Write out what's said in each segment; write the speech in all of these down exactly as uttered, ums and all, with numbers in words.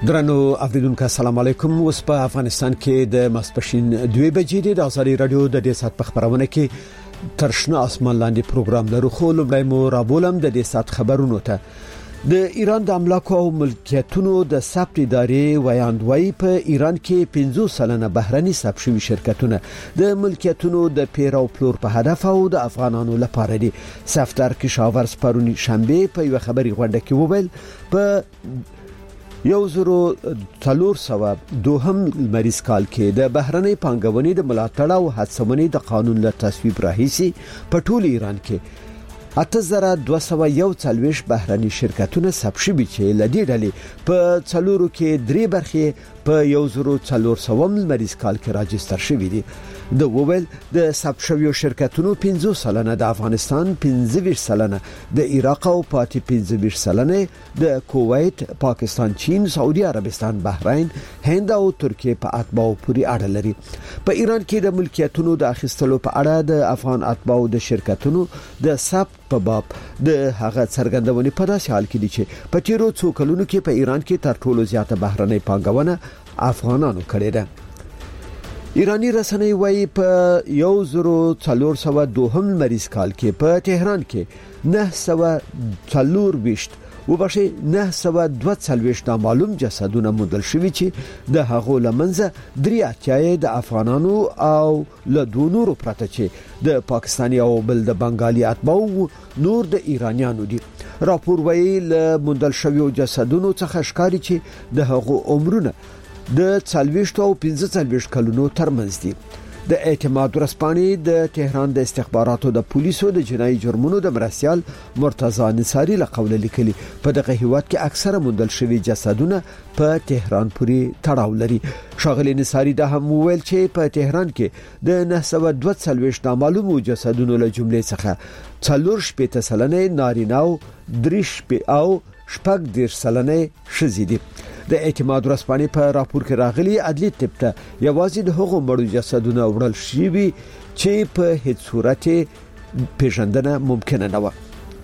درنو اوریدونکو السلام علیکم. اوس په افغانستان کې د ماسپښین دوه بجې د ازادي رادیو د دې سات په خبرونه کې ترشنه اسمان لاندې پروګرام لرو. خو لومړی مو رابولم د دې سات خبرونو ته. د ایران د املاکو او ملکیتونو د ثبت ادارې ویاندوی په ایران کې پنځه سلنه بهرني ثبت شوي شرکتونه د ملکیتونو د پیر او پلور په هدف او د افغانانو لپاره دي. سفتر کشاورز پرونی شنبه په یو خبري غونډه کې وویل په یو زرو څلور سوه دوهم مریض کال کې د بهرنۍ پانګونې د ملاتړ او هڅونې د قانون له تصویب راهیسي په ټول ایران کې اته زره دوه سوه یو څلوېښت بهرني شرکتونه ثبت شوي چې لدې ډلې په څلورو کې درې برخې په یو زرو څلور سوم مریض کال کې راجستر شوي دي. د وویل د ثبت شویو شرکتونو پنځه سلنه د افغانستان، پنځه ویشت سلنه د عراق او پاتې پنځه ویشت سلنه د کویت، پاکستان، چین، سعودي عربستان، بحرین، هند او ترکیه په اتباعو پورې اړه لري. په ایران کې د ملکیتونو د اخیستلو په اړه د افغان اتباعو د شرکتونو د ثبت په باب د هغه څرګندونې په داسې حال کې دي چې په تیرو څو کلونو کې په ایران کې تر ټولو زیاته بهرنۍ پانګونه افغانانو کړې ده. ایرانی رسنۍ وايي په یو زرو څلور سوه دوهم مریض کال کې په تهران کې نه سوه څلور ویشت وبښي نه سوه دوه څلوېښت نامعلوم جسدونه موندل شوي چې د هغو لمنځه درې اتیا د افغانانو او له دوه نورو پرته چې د پاکستاني او بل د بنگالي اتباعو نور د ایرانیانو دي. راپور وايي له موندل شویو جسدونو څخه ښکاري چې د هغو عمرونه د څلوېښت او پنځه څلوېښت کلونو ترمنځ دي. د اعتماد ورځپاڼې د تهران د استخباراتو د پولیسو د جنایي جرمونو د مرستیال مرتضی نصاری له قوله لیکلي په دغه هیواد کې اکثره موندل شوي جسدونه په تهران پورې تړاو لري. ښاغلي نصاری دا هم وویل چې په تهران کې د نه سوه دوه څلوېښت نامعلومو جسدونو له جملې څخه څلور شپېته سلنه نارینه او درې شپې او شپږ دېرش سلنه ښځې دي. د اعتماد ورځپاڼې په راپور کې راغلي عدلي طب ته یوازې د هغو مړو جسدونه وړل شوي چې په هیڅ صورت پیژندنه ممکن نه و.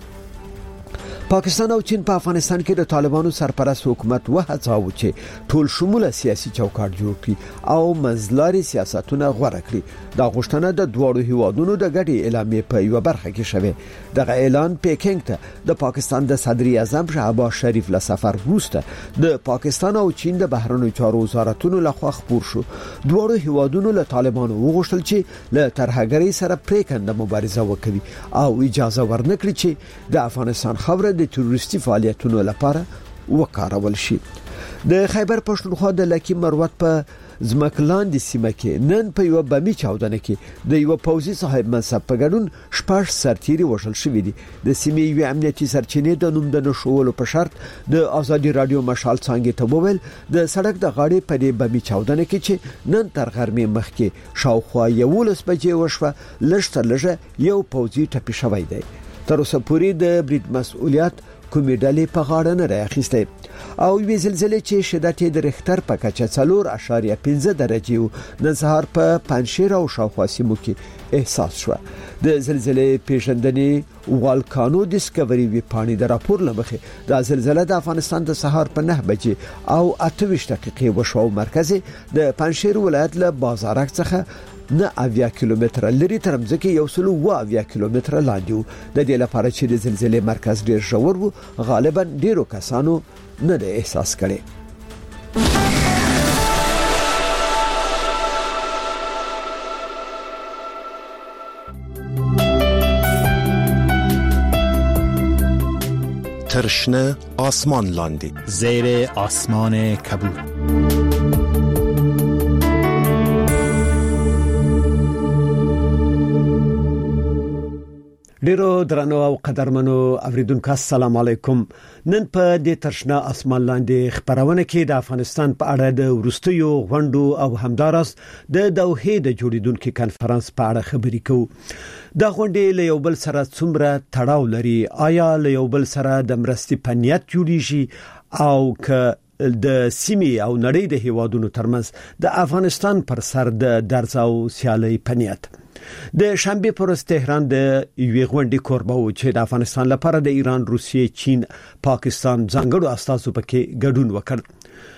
پاکستان او چین په افغانستان کې د طالبانو سرپرست حکومت وهڅاوه چې ټول شموله سیاسي چوکاټ جوړ کړي او منځلاري سیاستونه غوره کړي. دا غوښتنه د دوه هیوادونو د ګډې اعلامیې په یو برخه کې شوه. دغه اعلان پیکینګ ته د پاکستان د صدر اعظم شهباز شریف له سفر وروسته د پاکستان او چین د بهرنیو چارو وزارتونو لخوا خپور شو. دوه هیوادونو له طالبانو وغوښتل چې له ترهګرۍ سره پریکنده مبارزه وکړي او اجازه ورنکړي چې د افغانستان خبره د تروریستي فعالیتونو لپاره وکارول شي. د خیبر پښتونخوا د لکی مروت په زمکلاند سیمه کې نن په یو بمی چاودنه کې د یو پوځي صاحب منصب په ګډون شپږ سرتیري وژل شوي دي. د سیمې یو امنیتي سرچینې د نوم د نشولو په شرط د ازادي رادیو مشال څنګه ته وویل د سړک د غاړې په دې بمی چاودنه کې چې نن تر غرمې مخکې شاوخوا یولس بجې وشوه لږ تر لږه یو پوځي ټپي شوی دی. تر اوسه پورې د برید مسؤلیت کومې ډلې په غاړه نه راخسته او وی زلزلې چې شدت یې د ریختر په کچه څلور اعشاریه پنځه درجې نن سهار په پنځشیر او شاوخوا سیمو کې احساس شو. د زلزلې پیژندنې والکانو ډیسکوري وی پاڼې د راپور لمخې د زلزلې د افغانستان د سهار په نه بجې او اته ویشت دقیقې وشو. مرکز د پنځشیر ولایت له بازارک څخه نه اویا کیلومتره لري تر مځکه یو سلو و اویا کیلومتره لاندې وو. د دې لپاره چې د زلزلې مرکز ډیر ژور وو غالبا ډیرو کسانو نه د احساس کړي. ترشنه آسمان لاندې زیر آسمان کبود. ډیرو درنو او قدرمنو اوریدونکو السلام علیکم. نن په دې ترشنه اسمان لاندې خبرونه کې د افغانستان په اړه د ورستیو غونډو او همدارس د دوحې د جوړیدونکو کانفرنس په اړه خبرې کوو. دا غونډې له یو بل سره څومره تړاو لري؟ آیا له یو بل سره د مرستې په نیت جوړیږي او که د سیمې او نړۍ د هیوادونو ترمنځ د افغانستان پر سر د درز او سیالي په نیت؟ د شنبه پر ورځ تهران د یوې غونډې کوربه و چې د افغانستان لپاره د ایران، روسیې، چین، پاکستان ځانګړو استازو پکې ګډون وکړ.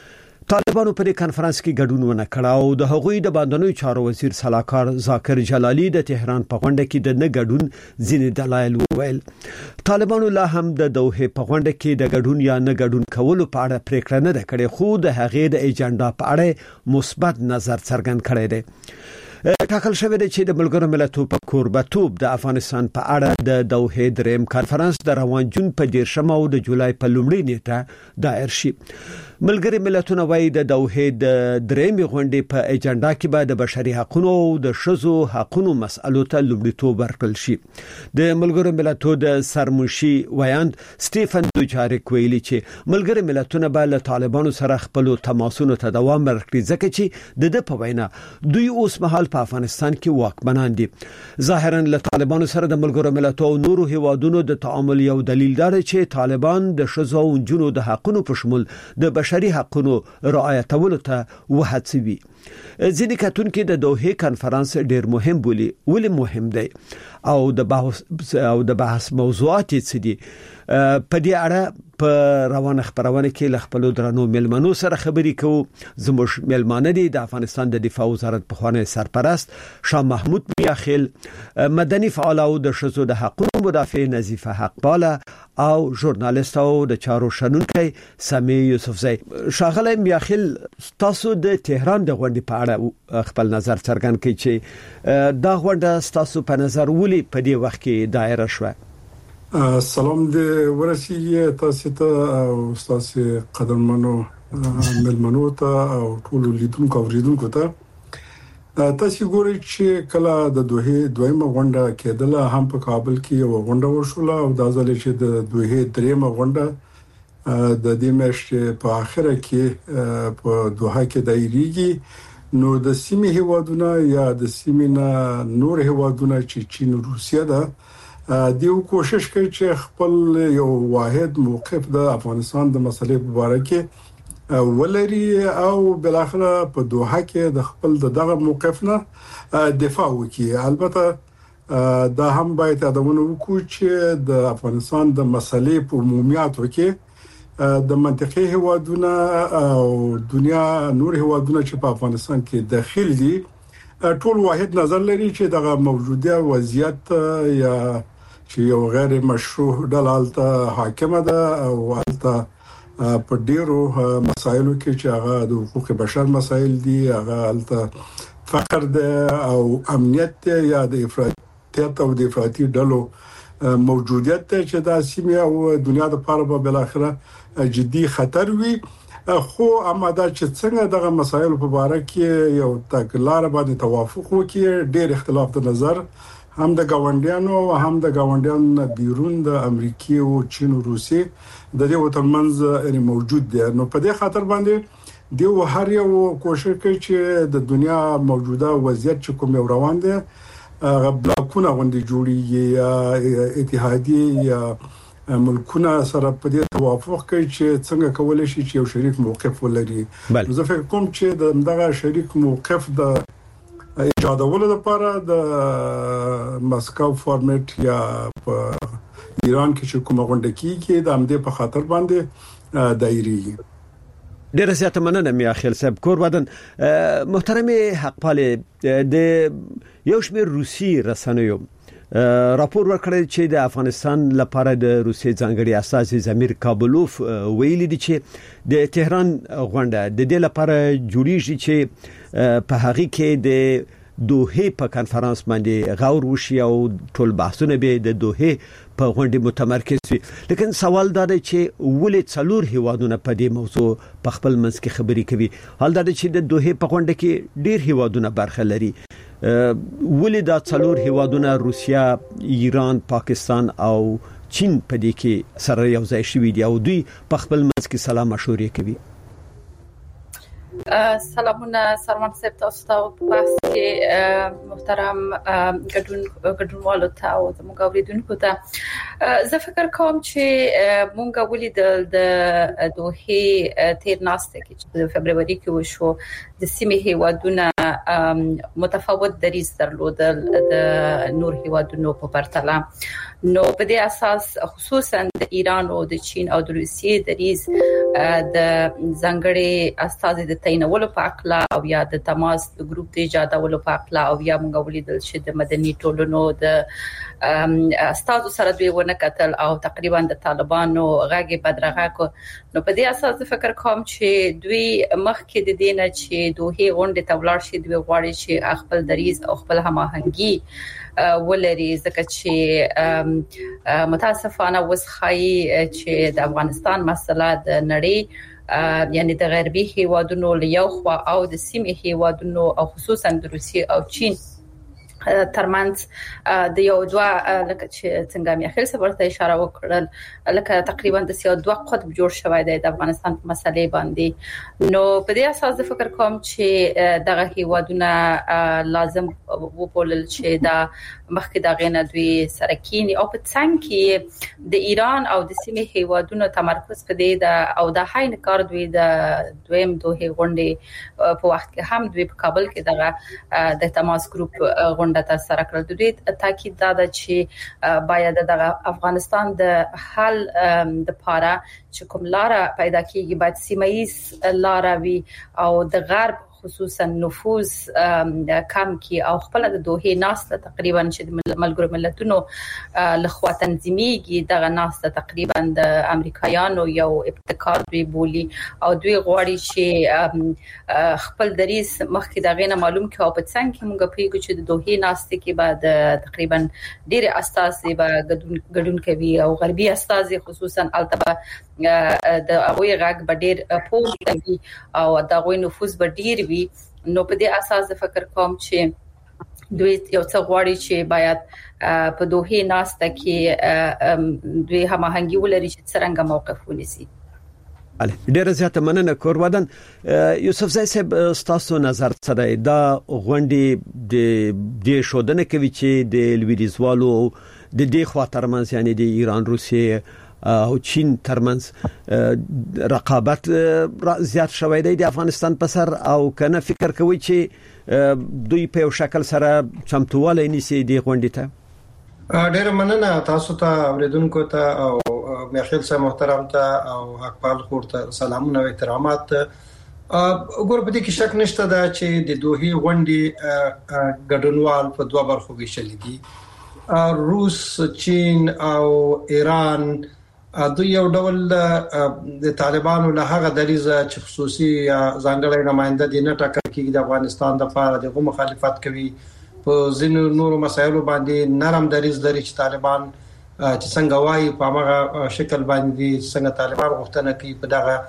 طالبانو په کانفرنس کې ګډون ونه کړ او د هغوی د باندنوي چارو وزیر صلاحکار ذاکر جلالی د تهران په غونډه کې د نه ګډون ځینې دلایل وویل. طالبانو لا هم د دوحه په غونډه کې د ګډون یا نه ګډون کولو په اړه پریکړه نه ده کړې، خو د هغې د ایجنډا په اړه مثبت نظر څرګند کړی دی. ټاکل شوی دی چې د ملګرو ملتونو په کوربتوب د افغانستان په اړه د دوحه دریم کانفرنس د روان جون په دیرشم او د جولای په لومړۍ نیټه دایر شي. ملګری ملتونه وايي د دوحه د درېمې غونډې په ایجنډا کې به د بشري حقوقو او د ښځو حقوقو مسألو ته لومړیتوب ورکړل شي. د ملګرو ملتونو د سرمنشي ویاند سټيفن دوچاریک ویلي چې ملګری ملتونه به له طالبانو سره خپل تماسونو ته دوام ورکړي، ځکه چې د د په وینا دوی اوس مهال په افغانستان کې واکمنان دي. ظاهرا له طالبانو سره د ملګرو ملتونو او نورو هیوادونو د تعامل یو دلیل دی چې طالبان د ښځو او نجونو د حقوقو په شمول د بشري حقوقو رعایتولو ته وهڅوي. ځینې کتونکو د دوحه کانفرنس ډیر مهم بولي. ولې مهم دی او د بحث او د بحث موضوعات څه دي؟ په دې اړه په روانه خبرونه کې ل خپل درنو ملمنو سره خبرې کوو. زموږ ملمانه دي د افغانستان د دفاع وزارت په خوانه سرپرست شاه محمود میاخیل، مدني فعال او د ښځو د حقوقو مدافع نظیفه حقپاله او ژورنالیست او د چارو شنونکي سامي یوسفزی. شاغله میاخیل، تاسو د تهران د غونډې په اړه خپل نظر څرګند کړئ چې دا غونډه تاسو په نظر ولې په دې وخت کې دایره شوه؟ سلام دې ورسیږي تاسو ته او تاسو قدرمنو ملمنو ته او ټول لیدونکو او ریدونکو ته. تاسو ګورئ چې کله د دوحه دویمه غونډه کېدله هم په کابل کې یو غونډه وشوله او د ځل چې د دوحه دریمه غونډه د دې میاشتې په اخره کې په دوحه کې دایریږي، نو د سیمې هیوادونه یا د سیمې نه نور هیوادونه چې چین او روسیه ده دیو کوشش کوي چې خپل یو واحد موقف د افغانستان د مسلې په اړه کې ولري او بل اخره په دوحه کې د خپل دغه موقف نه دفاع وکړي. البته دا هم باید یادونه وکړو چې د افغانستان د مسلې په عمومیاتو کې د منطقي هیوادونه او دنیا نور هیوادونه چې په افغانستان کې داخل دي ټول واحد نظر لري چې دغه موجوده وضعیت یا چې یو غیر مشروع ډلالته حاکمه ده او البته په ډیرو مسایلو کې چې هغه د حقوق بشر مسایل دي، هغه البته فقر ده او امنیت یا د افراطیت او د افراطي ډلو موجودیت چې د سیمه او دنیا لپاره په بل اخره جدي خطر وي. خو اماده چې څنګه دغه مسایل په اړه کې یو تګلار باندې توافق وکړي، ډیر اختلاف د نظر هم د گاونډیانو او هم د گاونډیانو بیرون د امریکا او چین او روسي د دې وترمنځ موجود دي. نو په دې خاطر باندې دی هر یو کوشش کوي چې د دنیا موجوده وضعیت چې کوم روان دي بلاکونه غونډې جوړیږي یا اتحادیه یا ملکونه سره په دې توافق کوي چې څنګه کولای شي چې یو شریک موقف ولري. زه فکر کوم چې دغه شریک موقف د ایجادولو لپاره د مسکو فارمیټ یا په ایران کې چې کومه غونډه کیږي د امده په خاطر باندې دایریږي. ډیره زیاته مننه میاخیل صاحب. کوربدن محترم حقپاله، د یو شمېر روسي رسنیو راپور ورکړی چې د افغانستان لپاره د روسي ځانګړي استازي زمیر کابلوف ویلي دي چې د تهران غونډه د دې لپاره جوړیږي چې په هغه کې د دوحه په کانفرنس باندې غور وشي او ټول بحثونه به د دوحه په غونډه متمرکز وي. لیکن سوال دا دی چې ولې څلور هیوادونه په دې موضوع په خپل منځ کې خبرې کوي، حال دا دی چې د دوحه په غونډه کې ډیر هیوادونه برخه لري. ولې دا څلور هیوادونه روسیا، ایران، پاکستان او چین په دې کې سره یو ځای شوي دي او دوی په خپل منځ کې سلام مشورې کوي؟ سلامونه سرمان صاحب، تاسو ته په بحث کې محترم ګډون ګډونوالو ته او زموږ اوریدونکو ته زه فکر کوم چې مونږ ولیدل د دوحه تیر ناسته کې چې د فبرवरी کې وشو د سیمې هیوادونه متفاوت دریځ درلودل د نور هیوادونو په پرتله. نو په دې اساس خصوصا د ایران او د چین او د روسیې د ریس د ځنګړې استاد د تینولو په اړه او یا د تماس د ګروپ د ایجادولو په اړه او یا موږ ولیدل چې د مدني ټولنو د استاد سره دوی ونه کتل او تقریبا د طالبانو غاګي بدرغه کو نو په دې اساس فکر کوم چې دوی مخکې د دینه چې دوه غونډه تولار شي دوی غواړي چې خپل دریز او خپل هماهنګي ولري ځکه چې متاسفانه وسخای چې د افغانستان مسله د نړۍ یعنی د غربي هیوادونو له یو خوا او د سیمې هیوادونو او خصوصا د روسیې او چین ترمنځ د یو دوا لکه چې څنګه مې اخر څه ورته اشاره وکړل لکه تقریبا د سیاسي دوا قطب جوړ شوی دی د افغانستان په مسلې باندې نو په دې اساس د فکر کوم چې دغه هیوادونه لازم وبولل چې دا مخکې دا غنه دوی سرکینی او په څنګه کې د ایران او د سیمې هیوادونو تمرکز په دې د او د هاین کار دوی د دویم دوه غونډې په وخت کې هم دوی په کابل کې دغه د تماس ګروپ غونډه د سره کړل د دې تاکید دا ده چې باید د افغانستان د حل د پاره چې کوم لار پیدا کیږي باید سیمایي لار وي او د غرب خصوصا نفوذ کم کی او خپل د دوه ناسته تقریبا چې د ملګرو ملتونو لخوا تنظیميږي دغه ناسته تقریبا د امریکایانو یو ابتکار دی بولی او دوی غواړي چې خپل دریس مخکې دغه نه معلوم کی او په څنګه کې موږ پیګو چې د دوه ناسته کې بعد تقریبا ډېر اساسي به ګډون کوي او غربي اساسي خصوصا التبه د اوی غاګ بډیر پوهوي او د غوي نفوذ بډیر وي نو په دې اساس فکر کوم چې دوی یو څه غواړي چې باید په دوه ناسته کې دوی هماهنګي ولري چې څنګه موقف ونیسي. ډیره زیاته مننه کورودن. یوسف زای صاحب تاسو نظر څه دی دا غونډې د د شودنه کوي چې د لویدیزوالو د دې خوا ترمنځ یعنی د ایران روسیې او چین ترمنځ رقابت زیات شوی دی د افغانستان په سر او کنه فکر کوي چې دوی په یو شکل سره چمتواله نیسي د غونډې ته. ډیر مننه تاسو ته اوریدونکو ته او میخیل صاحب محترم ته او حقپال خور ته سلامونه او احترامات. وګوره په دې کې شک نشته دا چې د دوه غونډې ګډونوال په دوه برخو ویشل دي روس چین او ایران دوی یو ډول د طالبانو له هغه دریزه چې خصوصي ځانګړی نماینده دي نه ټاکل کېږي د افغانستان د لپاره د مخالفت کوي په ځینو نورو مسایلو باندې نرم دریز لري چې طالبان چې څنګه وایي په هغه شکل باندې څنګه طالبان غوښتنه کوي په دغه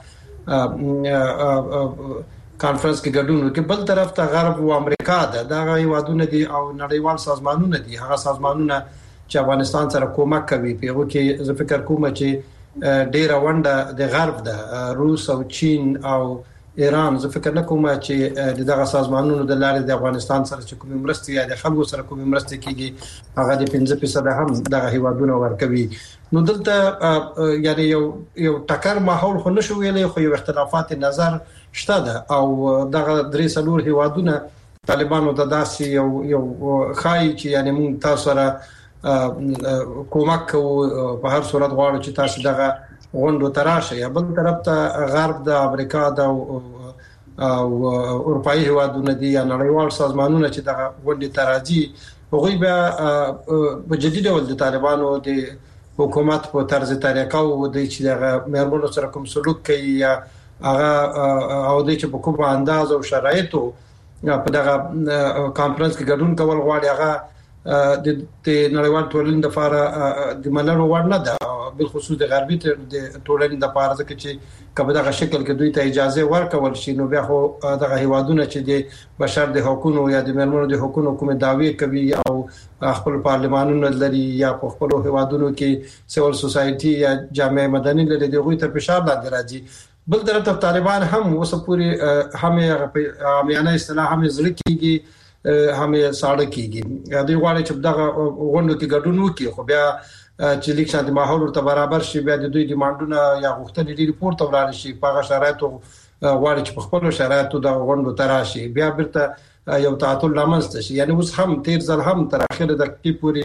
کانفرنس کې ګډون کوي. بل طرف ته غرب او امریکا دا هیوادونه دي او نړیوال سازمانونه دي هغه سازمانونه چې افغانستان سره کومک کوي په هغه کې زه فکر کوم چې ډیره ونده د غرب د روس او چین او ایران زه فکر نه کوم چې دغه سازمانونو د لارې د افغانستان سره چې کوم مرستې یا د خلکو سره کوم مرستې کیږي هغه د پنځه فیصد هم دغه هیوادونه ورکوي. نو دلته یعنی یو یو ټکر ماحول خو نشو ویلې خو یو اختلافات نظر شته ده او دغه درې څلور هیوادونه طالبانو ته داسې یو یو خای چې یعنی موږ تاسو سره کومک کوو په هر صورت غواړو چې تاسو دغه غونډو تراشه یا بل طرف ته غرب د امریکا د او اروپאי هیوادونه دي یا نړیوال سازمانونه چې دغه غونډې تراځي هغوی به په جدي ډول د طالبانو د حکومت په طرز طریقه او د چې دغه مېرمنو سره کوم سلوک کوي یا هغه او د چې په کوم انداز او شرایطو په دغه کانفرنس کې ګډون کول غواړي هغه د نړیوال ټولنې لپاره د منلو وړ نه ده بل خصوص د غربي ټولنې لپاره ځکه چې کله دغه شکل کې دوی ته اجازه ورکول شي نو بیا خو دغه هیوادونه چې د بشر د حقوقو یا د مېرمنو د حقوقو کوم دعوی کوي او خپل پارلمانونه لري یا په خپل هیوادونو کې سیول سوسايټي یا جامعه مدني لري دغه ته فشار لاندې راځي. بل طرف طالبان هم اوس پوری هم عامیانه اصطلاح هم ځل کېږي هم ساړه کېږي دوی غواړي چې دغه غونډو کې ګډون وکړي خو بیا چې لیک شاندي ماحول ورته برابر شي بیا د دوی ډیمانډونه یا غوښتنې لري پورته ولاړ شي په هغه شرایطو غواړي چې په خپل شرایطو د غونډو تراشي بیا بیرته یو تعطل لامل شي. یعنی اوس هم تیر ځل هم تر اخره د کې پوری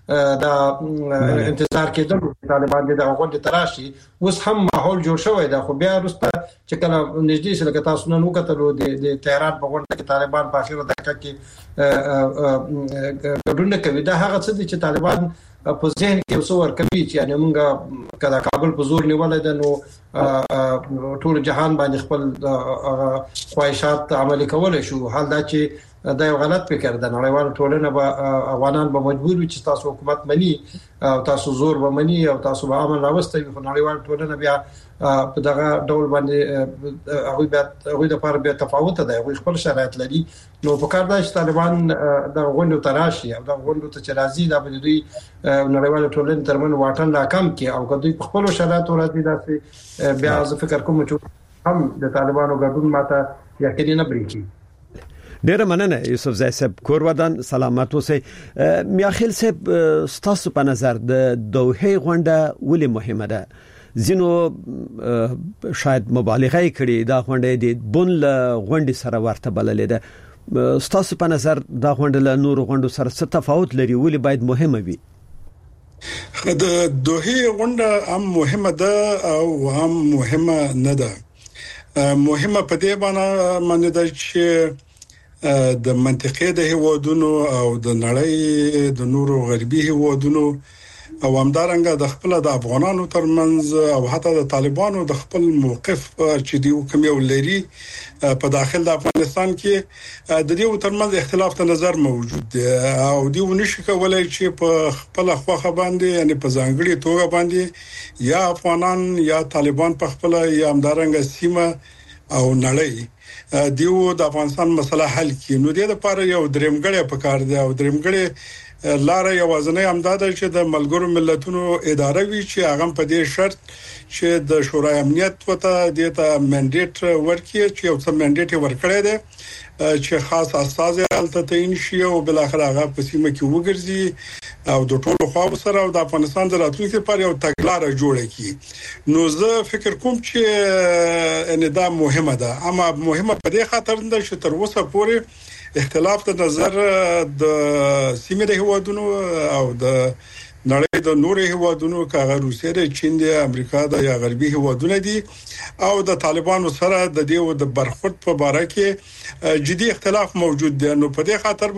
د انتظار کېدل طالبان د غونډې تراشي اوس هم ماحول جوړ شوی دا خو بیا وروسته چې کله نږدې سره تاسو نن وکړو د تهران په غونډه کې طالبان په اخیره دقیقه کې ګډون کوي دا هغه څه دي چې طالبان په ذهن کې وسور کوي چې یعنی موږ کله کابل په زور نیولای ده نو ټول جهان باندې خپل خواهشات عملي کولای شو حال دا چې دا یو غلط فکر ده نړیوال ټولنه به افغانان به مجبور وي چې تاسو حکومت مني او تاسو زور به مني او تاسو به عمل راوستي په نړیوال ټولنه بیا په دغه ډول باندې هغه بیا هغه د لپاره بیا تفاوت ده هغه خپل شرایط لري نو په کار ده چې طالبان د غونډو تراشي او د غونډو ته چرازي د بل دوی نړیوال ټولنه ترمن واټن لا کم کې او کدوې په خپل شرایط راځي دا بیا زه فکر کوم چې هم د طالبانو ګډون ماته یقیني نه بریږي. ډیره مننه یوسف زای صاحب کورودان سلامات اوسئ. میاخیل صاحب ستاسو په نظر د دوحه غونډه ولې مهمه ده؟ زینو شاید مبالغه کړي دا غونډه د بن له غونډې سره ورته بللې ده. ستاسو په نظر دا غونډه له نور غونډو سره څه تفاوت لري ولې باید مهمه وي؟ د دوحه غونډه هم مهمه ده او هم مهمه نه ده. مهمه په دې باندې ده چې د منطقې د هیوادونو او د نړۍ د نورو غربي هیوادونو او همدارنګه د خپل د افغانانو ترمنځ او حتی د طالبانو د خپل موقف چې دی کوم یو لري په داخل د افغانستان کې د دې ترمنځ اختلاف د نظر موجود دی او دی ونشي کولای چې په خپل خواخه باندې یعنی په ځانګړي توګه باندې یا افغانان یا طالبان په خپل یا همدارنګه سیمه او نړۍ دیو د افغانستان مسله حل کړي. نو د دې لپاره یو درېمګړی پکار دی او درېمګړی لار یوازنی امداد چې د ملګرو ملتونو اداره وی چې هغه په دې شرط چې د شورای امنیت وته د ته منډیټ ورکړي چې یو څه منډیټ ورکړي دی چې خاص اساس حالت تعین شي او بل اخر هغه په سیمه کې وګرځي او د ټولو خواو سره او د افغانستان د راتلونکي لپاره یو تګلارې جوړه کړي. نو زه فکر کوم چې ان دا مهمه ده اما مهمه په دې خاطر ده چې تر اوسه پورې اختلاف د نظر د سیمه د هیوادونو او د نړۍ د نورو هیوادونو کاغه روسیه د چین د امریکا د یا غربي هیوادونو دي او د طالبانو سره د دې د برخورد په اړه کې جدي اختلاف موجود دی. نو په دې خاطر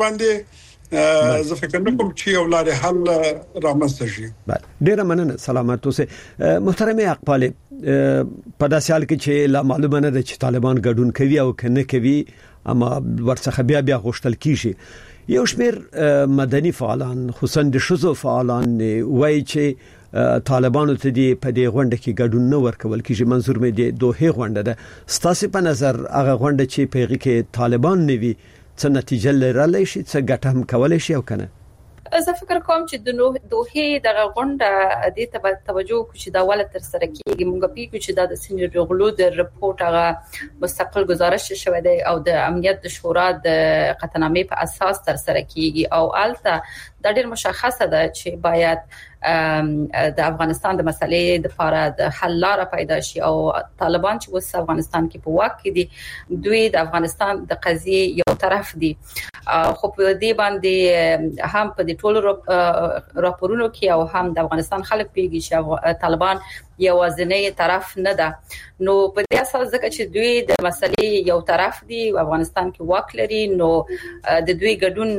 باندې زه فکر کوم چې یو لارې حل رامنځته شي. ډیره مننه سلامات اوسئ. محترم اقبال په داسې حال کې چې لا معلومه نه ده چې طالبان ګډون کوي او کنه کوي اما ورڅخه بیا بیا غوښتل کیږي. یو شمیر مدني فعالان خصوصا د شذو فعالان وایي چې طالبانو ته دی په دې غونډه کې ګډون نه ورکول کیږي. منظور مې دی دوه غونډه ده. ستاسو په نظر هغه غونډه چې په هغه کې طالبان نوي څه نتیجه لرلی شي څه ګټه هم کولای شي او کنه؟ زه فکر کوم چې د دوه دغه غونډه د ته توجه کو چې دا ول تر سره کیږي مونږ پیګو چې دا د سینیور غلو د رپورت هغه مستقل گزارش شوی دی او د امنیت د شورا د قطعنامې په اساس تر سره کیږي او الته دا ډیر مشخصه ده چې باید د افغانستان د مسلې د لپاره د حل لاره پیدا شي او طالبان چې اوس افغانستان کې په واک کې دي دوی د افغانستان د قضیه یو طرف دي خو په دې باندې هم په دې ټولو راپورونو کې او هم د افغانستان خلک پیږي چې طالبان یوازینی طرف نه ده. نو په دې اساس ځکه چې دوی د مسلې یو طرف دي او افغانستان کې واک لري نو د دوی ګډون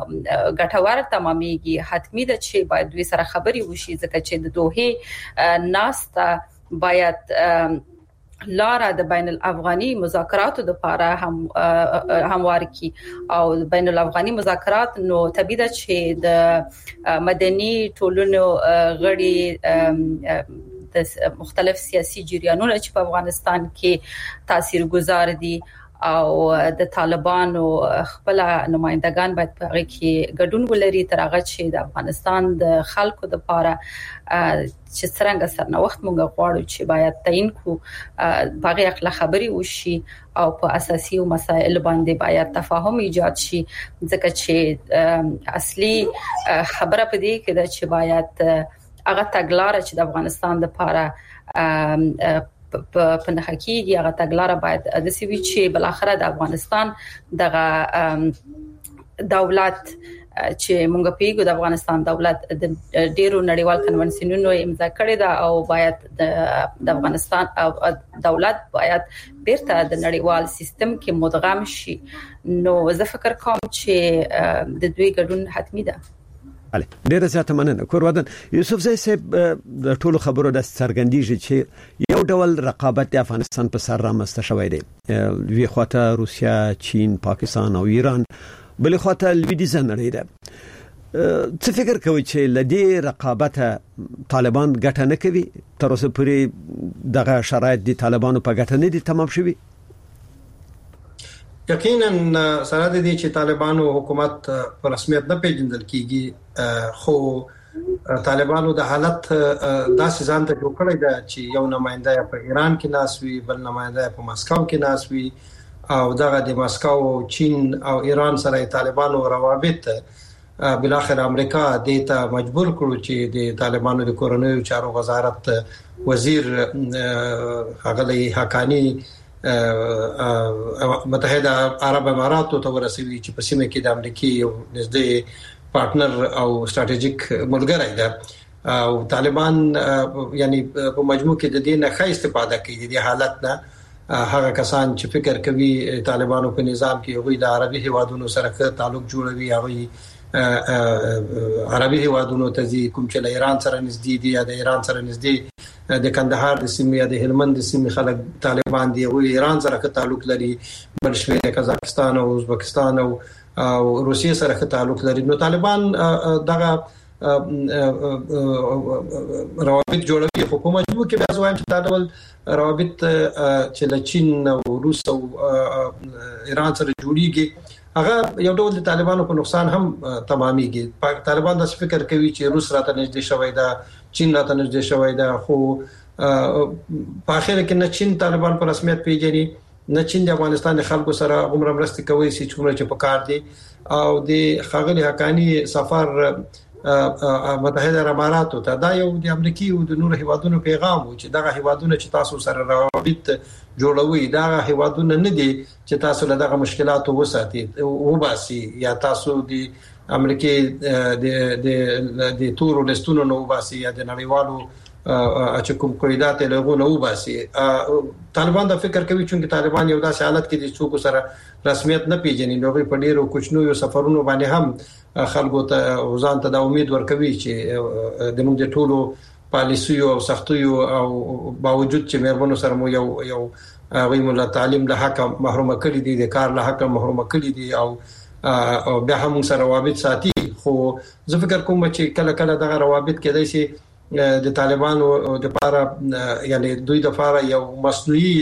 ګټور تمامېږي. حتمی ده چې باید دوی سره خبري وشي ځکه چې د دوه ناسته باید لاره د بین الافغاني مذاکراتو د لپاره هم هموار کی او بین الافغاني مذاکرات نو طبيعي ده چې د مدني ټولنو غړي د مختلف سیاسي جریانونو چې په افغانستان کې تاثیرګذار دي او د طالبانو خپل نمائندگان باید په هغه کې ګډون ولري تر هغه چې د افغانستان د خلکو د لپاره چې څنګه سرنوخت مونږ غواړو چې باید تعین کو باغی اخلا خبري وشي او په اساسي مسایل باندې باید تفاهم ایجاد شي ځکه چې اصلي خبره پدې کې ده چې باید هغه تګلارې چې د افغانستان د لپاره په نه حقيقي هغه تګلارې باید د سوي چې بل اخره د افغانستان دغه دولت چې مونږ پیګو د افغانستان دولت د ډیرو نړیوال کنونسیونونو امضا کړی دا او باید د افغانستان دولت باید بیرته د نړیوال سیستم کې مدغم شي. نو زه فکر کوم چې د دوی ګډون حتمی ده. علي ډیره زیاته مننه. کورودن یوسف زئی صاحب د ټولو خبرو د څرګندیږي چې یو ډول رقابت د افغانستان په سر رامسته شوی دی. وی خواته روسیا، چین، پاکستان او ایران، بل خواته لویدیځ نړۍ ده. څه فکر کوي چې لدی رقابت طالبان ګټه نه کوي؟ تر اوسه پورې دغه شرایط د طالبانو په ګټه نه دي تمام شوي؟ یقینا سره د دې چې طالبانو حکومت په رسمیت نه پیژندل کیږي، خو طالبانو د حالت داسې ځان ته جوړ کړی دی چې یو نماینده په ایران کې ناسوي، بل نماینده په مسکو کې ناسوي، او دغه د مسکو، چین او ایران سره طالبانو روابط بل اخر امریکا دیتا مجبور کړو چې د طالبانو د کورنیو چارو وزارت وزیر هغه حقانی متحده عرب امارات ته ورسوي چې په سیمه کې د امریکای یو نږدې پارټنر او ستراتیژیک ملګری دی، او طالبان یعنی په مجموع کې د دې نه ښه استفاده کوي د حالت نه. هغه کسان چې فکر کوي طالبانو په نظام کې وي د عربي هیوادونو سره تعلق جوړوي، هغه عربي هیوادونو ته ځي کوم چې له ایران سره نږدې دي یا د ایران سره نږدې د کندهار د سیمې یا د هلمند د سیمې خلک طالبان دي، او ایران سره تعلق لري، بل شمیر قزاقستان او ازبکستان او روسیې سره تعلق لري. نو طالبان دغه روابط جوړوي. حکومت جو کې بیا ځوان چې دا ډول روابط چې له چین او روس او ایران سره جوړیږي هغه یو ډول د طالبانو په نقصان هم تمامېږي. طالبان د فکر کوي چې روس راته نږدې شوی دا، چین راته نږدې شوی دا، خو په اخر کې نه چین طالبان په رسمیت پیژني، نه چین د افغانستان د خلکو سره عمره مرسته کوي چې څومره چې پکار دي. او د خاغلی حقانی سفر متحده امارات ته دا یو د امریکای او د نور هیوادونو پیغام و چې دغه هیوادونه چې تاسو سره روابط جوړوي دا هیوادونه نه دي چې تاسو له دغه مشکلاتو وساتئ او باسي، یا تاسو د امریکای د د د تور لستونو نو باسي یا د نړیوالو چې کوم قیدات له غو نو باسي. طالبان دا فکر کوي چې طالبان یو داسې حالت کې دي چې سره رسمیت نه پیژني، نو په ډیرو کوچنو یو سفرونو باندې هم خلکو ته ځان ته د امید ورکوي چې د موږ د ټولو پالیسیو او سختیو او باوجود چې مېرمنو سره مو یو یو غوي مولا تعلیم له حق محروم کړي دي، د کار له حق محروم کړي دي، او بیا هم سره روابط ساتي. خو زه فکر کوم چې کله کله دغه روابط کېدای شي د طالبانو د لپاره یعنی دوی د لپاره یو مصنوعي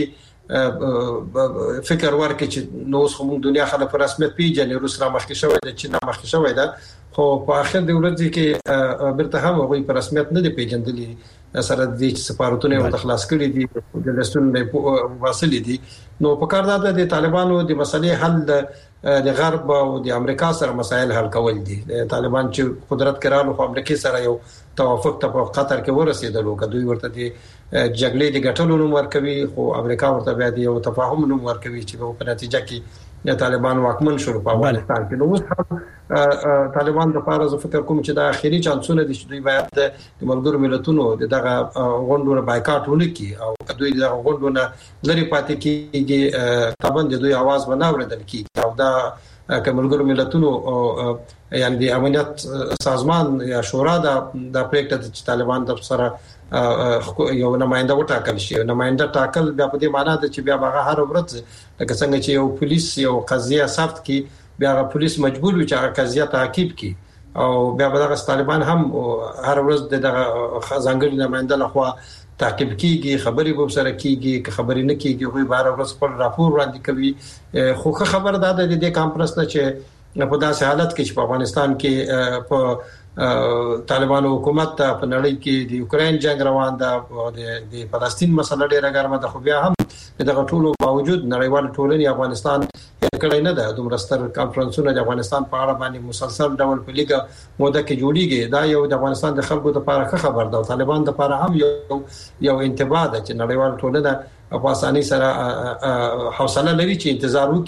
فکر ورکړي چې نو اوس هم دنیا خلک په رسمیت پیژني، روس را مخکې شوی دی، چین را مخکې شوی دی، خو په اخر د ورځې کې برته هم هغوی په رسمیت نه دی پیژندلي سره د سفارتونو او تخلاص کړي دي، د لستون واصلې دي. نو په کار ده د طالبانو د مسلې حل د غرب او د امریکا سره مسایل حل کول دي. طالبان چې قدرت کړهلو خو امریکا سره یو توافق ته په قطر کې ورسېدلو، کدوې ورته د جګړې د ګټلو نوم ورکوي، خو امریکا ورته بیا د یو تفاهم نوم ورکوي چې په نتیجه کې د طالبان واکمن شول په افغانستان کې. نو اوس طالبان د لپاره زه فکر کوم چې د اخیری چانسونه دي چې دوی باید د ملګرو ملتونو دغه غونډو بایکاټ ونکړي، او دوی دغه غونډو نه لري پاتې کیږي، طبعا د دوی आवाज بناوردل کیږي. او دا کملګرو ملتونو یعنی د امنیت سازمان یا شورا دا د پریکټ چې طالبان د سره یو نماینده وټاکل شي. نماینده ټاکل بیا په دې معنی ده چې بیا هغه هر ورځ لکه څنګه چې یو پولیس یو قضیه ثبت کی، بیا هغه پولیس مجبور وي چې هغه قضیه تعقیب کی، او بیا به دغه طالبان هم هر ورځ دغه ځانګړي نماینده لخوا تعقیب کیږي، خبري به سره کیږي، که خبري نه کیږي خو بار ورځ خپل راپور وړاندې کوي. خو خبر ده د دې کانفرنس نه چې په داسې حالت کې چې په افغانستان کې په طالبانو حکومت ته په نړۍ کې د یوکرين جنگ روان ده او د فلسطین مسله ډیره ګرمه ده، خو بیا هم دغه ټولو باوجود نړیوال ټولنې افغانستان کړی نه ده. دومره ستر کانفرنسونه د افغانستان په اړه باندې مسلسل ډول په لیګه موده کې جوړیږي. دا یو د افغانستان د خلکو لپاره خبر ده، او طالبان لپاره هم یو یو انتباه ده چې نړیوال ټولنه په اسانۍ سره حوصله لري چې انتظار وکړي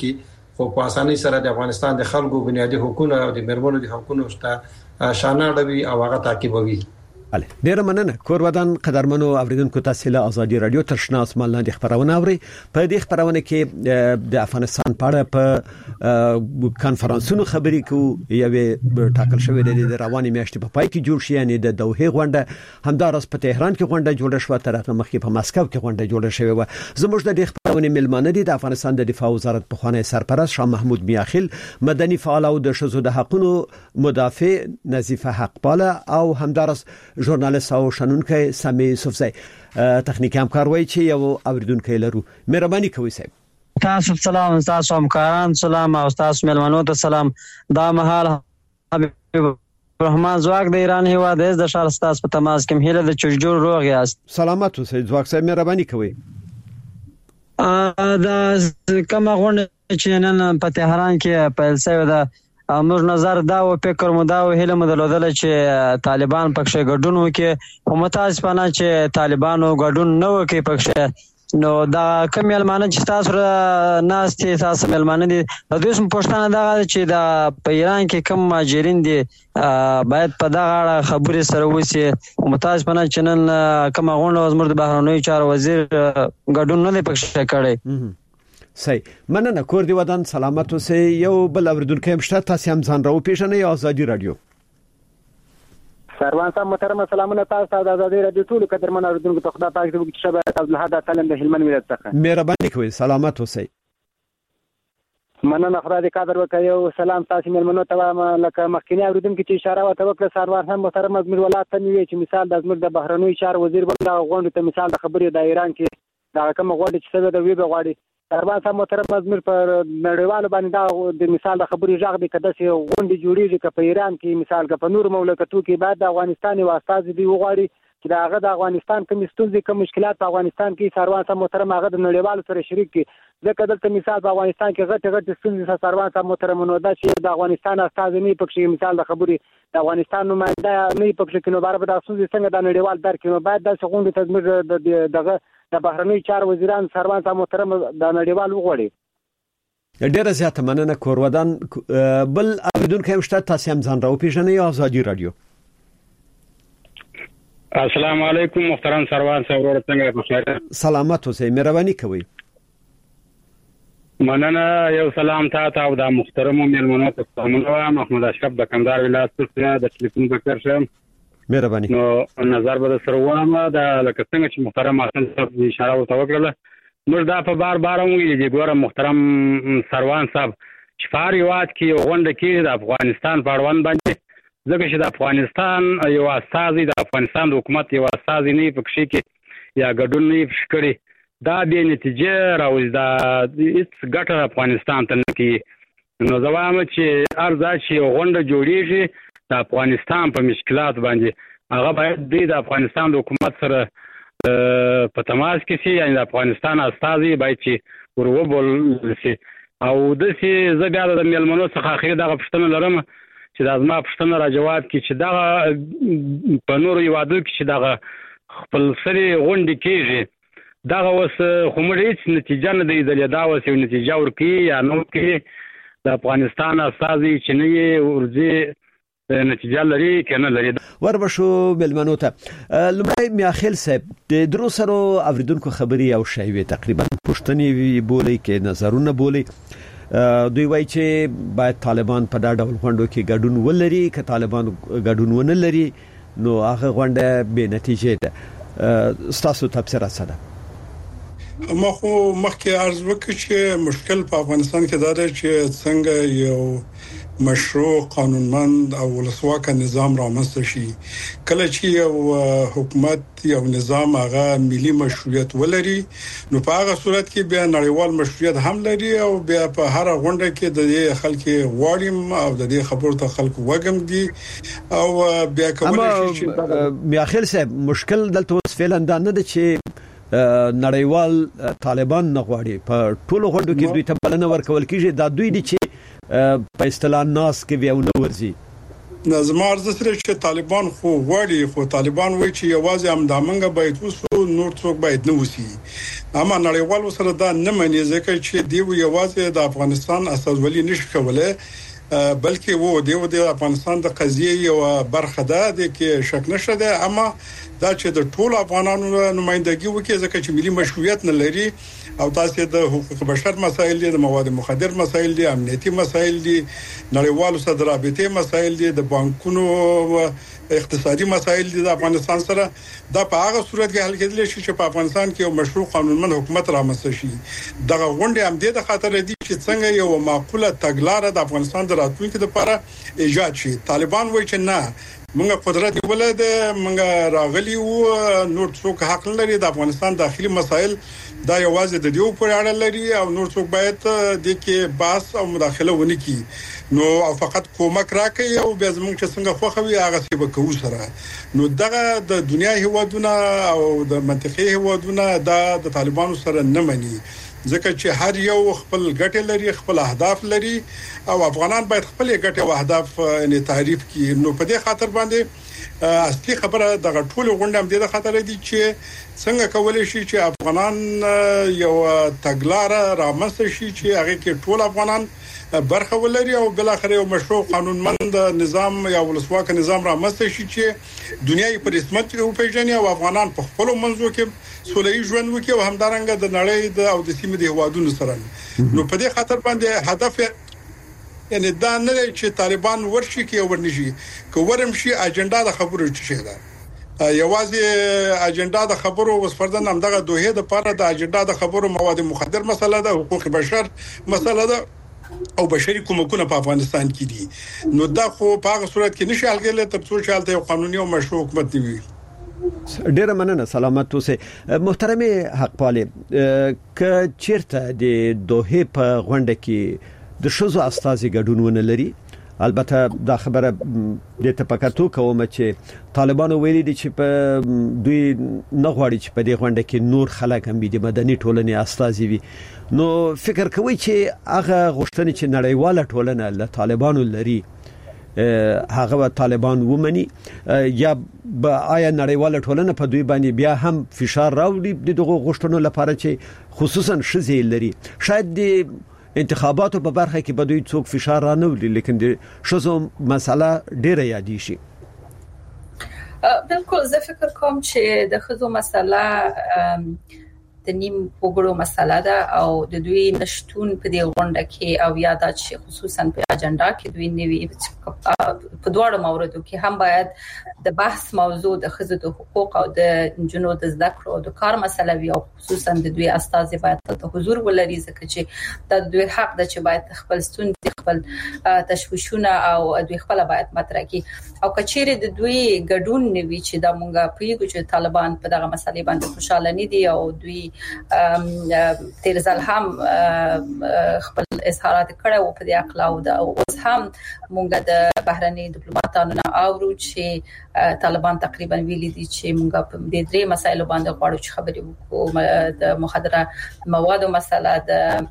خو په اسانۍ سره د افغانستان د خلکو بنیادي حقوقونه او د مرمنو د حقوقونو ته شاناړوي او هغه تعقیبوي. اله ډیر مننه کور ودان قدرمنو اوریدونکو تاسو له ازادي رادیو ترشنا اسمان لاندې خبرونه اوري. په دې خبرونه کې د افغانستان په اړه په کانفرنسونو خبرې کوو. یوه ټاکل شوې د رواني میاشتې په پای کې جوړ شي یعنی د دوحه غونډه همدارس په تهران کې غونډه جوړه شوه تر هغه مخکې په مسکو کې غونډه جوړه شوې و. زموږ د دې خبرونه ملمانه دي د افغانستان د دفاع وزارت په خوانی سرپرست شاه محمود میاخیل، مدني فعال او د شذو د حقوقو مدافع نظیفه حقپاله او همدارس ژورنالیست او شنونکي سامي یوسفزئی. تخنیکی همکار وایي چې یو اوریدونکو لرو. مهرباني کوئ صاحب. تاسو سلام، تاسو همکاران سلام او تاسو ملمنو ته سلام. دا مهال حبیب رحمان زواک د ایران هیواد د شهر ستاس په تماس کې هله د چجور روغ یاست. سلامات اوسئ زواک صاحب، مهرباني کوئ. ا د کوم غونډه چې نن په تهران کې پیل شوې ده، موږ نظر دا او فکر مو دا او هله مدلودل چې طالبان پکښه ګډون وکي، او متاسفانه چې طالبانو ګډون نه وکي پکښه. نو دا کوم یلمانه چې تاسو ناس ته تاسو ملمانه دي د دوی سم پښتنه دا چې دا په ایران کې کوم ماجرین دي باید په دا غاړه خبرې سره وسی. متاسفانه چې نن کوم غونډه زموږ د بهرنیو چارو وزیر ګډون نه دی پکښه کړی. صحیح، مننه. کور دی ودان سلامت اوسئ. یو بل اوریدونکو هم شته، تاسو هم ځان راو پیژنئ. آزادي رادیو سروان صاحب محترم سلامونه تاسو د آزادي رادیو ټول قدرمن اوریدونکو ته خدای پاک دې وکړي. شباب عبدالحد تعلم د هلمند ولایت څخه مهرباني کوئ. سلامت اوسئ. مننه، خدای دې قدر وکړي. او سلام تاسو ملمنو ته لکه مخکینی اوریدونکو چې اشاره وته وکړه. سروان صاحب محترم زموږ ولایت ته نیوي چې مثال د زموږ د بهرنیو چارو وزیر بل غونډه ته مثال د خبرې د ایران کې دا کوم غونډه چې څه د وی به غواړي. سروان صاحب محترم زموږ پر نړیوال باندې دا د مثال د خبرې ژغ دی کده چې غونډه جوړیږي که په ایران کې مثال که په نور مملکتو کې بعد د افغانستان واسطه دی وغواړي چې دا هغه د افغانستان کوم ستونزې کوم مشکلات په افغانستان کې سروان صاحب محترم هغه د نړیوالو سره شریک کړي. ځکه دلته مثال په افغانستان کې غټ غټ ستونزې سروان صاحب محترم نو دا چې د افغانستان استاد نه پکې مثال د خبرې د افغانستان نماینده نه پکې کې نو بار به د ستونزې څنګه د نړیوال درک نو بعد د څنګه د تدمر دغه د بهرنیو چارو وزیران سروان صاحب محترم د نړیوال وغوړي. ډیره زیاته مننه کور ودان. بل اوریدونکو هم شته، تاسو هم ځان راو پیژنئ. آزادي رادیو السلام علیکم محترم سروان صاحب، ورته څنګه په خیر؟ سلامت اوسئ، مهرباني کوئ. مننه. یو سلام تاسو او د محترم ملمنو ته سلامونه. محمد اشرف د کندهار ولایت څخه د ټلیفون ذکر شم. مهرباني. نو نظر به سره وامه د لکه څنګه چې محترم حسن صاحب اشاره وکړه، موږ دا په بار بار ویل دي. ګوره محترم سروان صاحب چې فاریوات کې غونډه کې د افغانستان په اړوند باندې ځکه چې د افغانستان یو استازي د افغانستان د حکومت یو استازي نه پکښې کې یا ګډون نه پکښې دا به نتیجه راوځي دا هیڅ ګټه افغانستان ته نه کوي. نو زه وایم چې ارزه چې غونډه جوړیږي د افغانستان په مشکلات باندې هغه باید د افغانستان د حکومت سره په تماس کې شي، یعنی د افغانستان استازي باید چې ورغول شي. او د سي زه بیا د ملمنو څخه اخري دغه پښتنه لرم چې د ازما پښتنه را جواب کی چې دا په نور یو عادت کې چې دا خپل سری غونډې کېږي دا اوس خو موږ هیڅ نتیجه نه دی درې دا اوس یو نتیجه ورکی یا نو کې د افغانستان استازي چې نه ورځي نتیجه لري کنه لري. وربشو ملمنو ته لمړی میاخیل صاحب د درو سره اوریدونکو خبري او شایوي تقریبا پښتني بولی کې نظرونه بولی. دوی وایي چې باید طالبان په دا ډول غونډو کې ګډون ولري، که طالبان ګډون ونه لري نو هغه غونډه بې نتیجه ده. ستاسو تفسیر څه ده؟ ما خو مخکې عرض وکړ چې مشکل په افغانستان کې دا دی چې څنګه یو مشروع قانونمند او ولسواک نظام رامنځته شي. کله چې یو حکومت یو نظام هغه ملي مشروعیت ولري نو په هغه صورت کې بیا نړیوال مشروعیت هم لري او بیا په هر غونډه کې د دې خلکو غواړم او د دې خبرو ته خلکو وګم دي او بیا کولای شي چې میاخیل صاحب مشکل دلته اوس فعلا دا نه ده چې نړیوال طالبان نه غواړي په ټولو غونډو کې دوی ته بلنه ورکول کیږي. دا دوی دي چې په اصطلاح ناس کې ویونه ورزي. نظم ارزه سره چې طالبان خو غواړي خو طالبان وایي چې یوازې هم د منګه باید وسو نور څوک باید نه وسی اما نړیوال سره دا نه مني ځکه چې دی یوازې د افغانستان استازولي نشي کولای بلکې وو دی د افغانستان د قضیه یو برخه ده د کې شک نشته ده اما دا چې د ټولو افغانانو نمائندګي وکړي ځکه چې ملي مشروعیت نه لري او تاسو د حقوق بشر مسایل دي د مواد مخدر مسایل دي امنیتي مسایل دي نړیوالو سره رابطه مسایل دي د بانکونو اقتصادي مسایل دي د افغانستان سره دا په هغه صورت کې حل کېدل شي چې په افغانستان کې یو مشروع قانونمن حکومت رامنځته شي دغه غونډه هم د خاطر دي چې څنګه یو معقوله تګلارې د افغانستان د راتلونکي لپاره ایجاد شي طالبان وایي چې نه موږ قدرت ولید موږ راغلی او نور څوک حق لري د افغانستان داخلي مسایل دا یوازې د دیو پر اړه لري او نور څوک باید د کې باس او مداخله ونی کی نو او فقط کومک راکړي او به زموږ چې څنګه خوخوي هغه سی به کوو سره نو دغه د دنیا هیوادونه او د منطقي هیوادونه دا د طالبانو سره نه مني ځکه چې هر یو خپل ګټه لري خپل اهداف لري او افغانان باید خپل ګټه او اهداف نه تعریف کړي نو په دې خاطر باندې اصلي خبره د غټول غونډه هم د خاطر دي چې څنګه کولای شي چې افغانان یو تګلارې رامنځته شي چې هغه کې ټول افغانان برخه ولري او بل اخر یو مشروع قانونمند نظام یا ولسواک نظام رامنځته شي چې دنیا یې په رسمیت او پیژني او افغانان په خپل منځو کې سولې ژوند وکړي او همدارنګه د نړۍ د او د سیمې د هوادونو سره نو په دې خاطر باندې هدف یعنی دا نه چې طالبان ورشي کې ورنشي که ورم شي اجنډا د خبرو چي ده یوازې اجنډا د خبرو وسفردن هم دغه دوه د لپاره د اجنډا د خبرو مواد مخدر مسله ده حقوق بشر مسله ده او بشري کومکونه په افغانستان کې دي نو دا خو په هغه صورت کې نشي حل تر څو چې حالته قانوني او مشروع حکومت وي ډیره مننه سلامت اوسه محترم حقپال ک چیرته د دوه په غونډه کې د شوزو استازي ګډونونه لري البته دا خبره د تپکاتو کوم چې طالبانو ویلي دي چې په دوی نه غواړي چې په دې غونډه کې نور خلک هم د مدني ټولنې استازي وي نو فکر کوي چې هغه غوښتنې چې نړیواله ټولنه له طالبانو لري هغه طالبان ومني یا به آیا نړیواله ټولنه په دوی باندې بیا هم فشار راوړي دغه غوښتنو لپاره چې خصوصا شذې لري شاید د انتخاباتو په برخه کې به دوی څوک فشار را نه وړي لیکن د شذو مسله ډیره یادی شي بالکل زه فکر کوم چې د خزو مسله د نیم وګړو مسله ده او د دوی نشټون په دې غونډه کې او یادات شي خصوصا په اجنډا کې دوی نیوي په دوړو موردو کې هم باید د بحث موضوع د خزو د حقوق او د جنو د زده کړو او د کار مسله وي او خصوصا د دوی استازي باید ته حضور ولري ځکه چې د دوی حق ده چې باید خپل ستونزې خپل تشویشونه او دوی خپل باید مطرح کړي او کچېره د دوی ګډون نوي چې د مونږه پیګو چې طالبان په دغه مسلې باندې خوشاله نه دي او دوی تیر ځل هم خپل اظهارات کړه او په دې اقلا او د اوس هم مونږ د بهرني ډیپلوماټانو نه اورو چې طالبان تقریبا ویلي دي چې مونږ په دې درې مسایلو باندې غواړو چې خبرې وکړو د مخدره موادو مسله د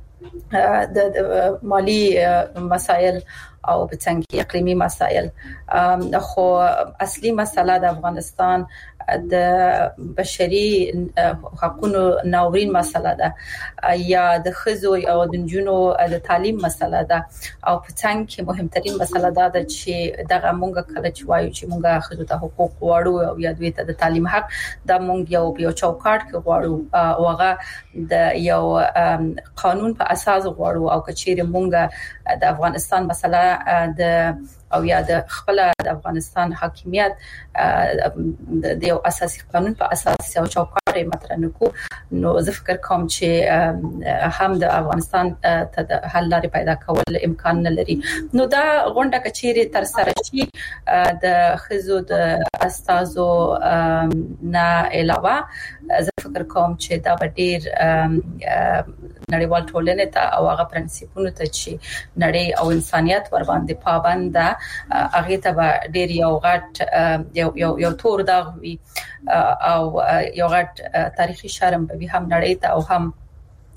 د مالی مسایل او په څنګه اقلیمی مسایل خو اصلي مسله د افغانستان د بشري حقوقو ناورین مسله ده یا د خزو او د جنونو د تعلیم مسله ده او په څنګه مهمترین مسله ده چې دغه مونږ کله چې وایو چې مونږ خزو ته حقوق غواړو او یا دوی ته د تعلیم حق د مونږ یو یو چوکاټ کې غواړو او هغه د یو قانون په اساس غواړو او کچېره مونږ د افغانستان مسله د او یا د خپل د افغانستان حاکمیت د یو اساسي قانون په اساس یو چوکاټ مطرح نکو نو زه فکر کوم چې هم د افغانستان ته د حل لارې پیدا کول امکان نه لري نو دا غونډه کچېره تر سره شي د خزو د استازو نه علاوه زه فکر کوم چې دا ډېر نړیوال ټولنې ته او هغه پرنسپونو ته چې نړۍ او انسانيت ور باندې پابند ده هغه ته ډېر یو غټ یو یو یو تور داغ وي او یو غټ تاریخي شرم به هم نړۍ ته او هم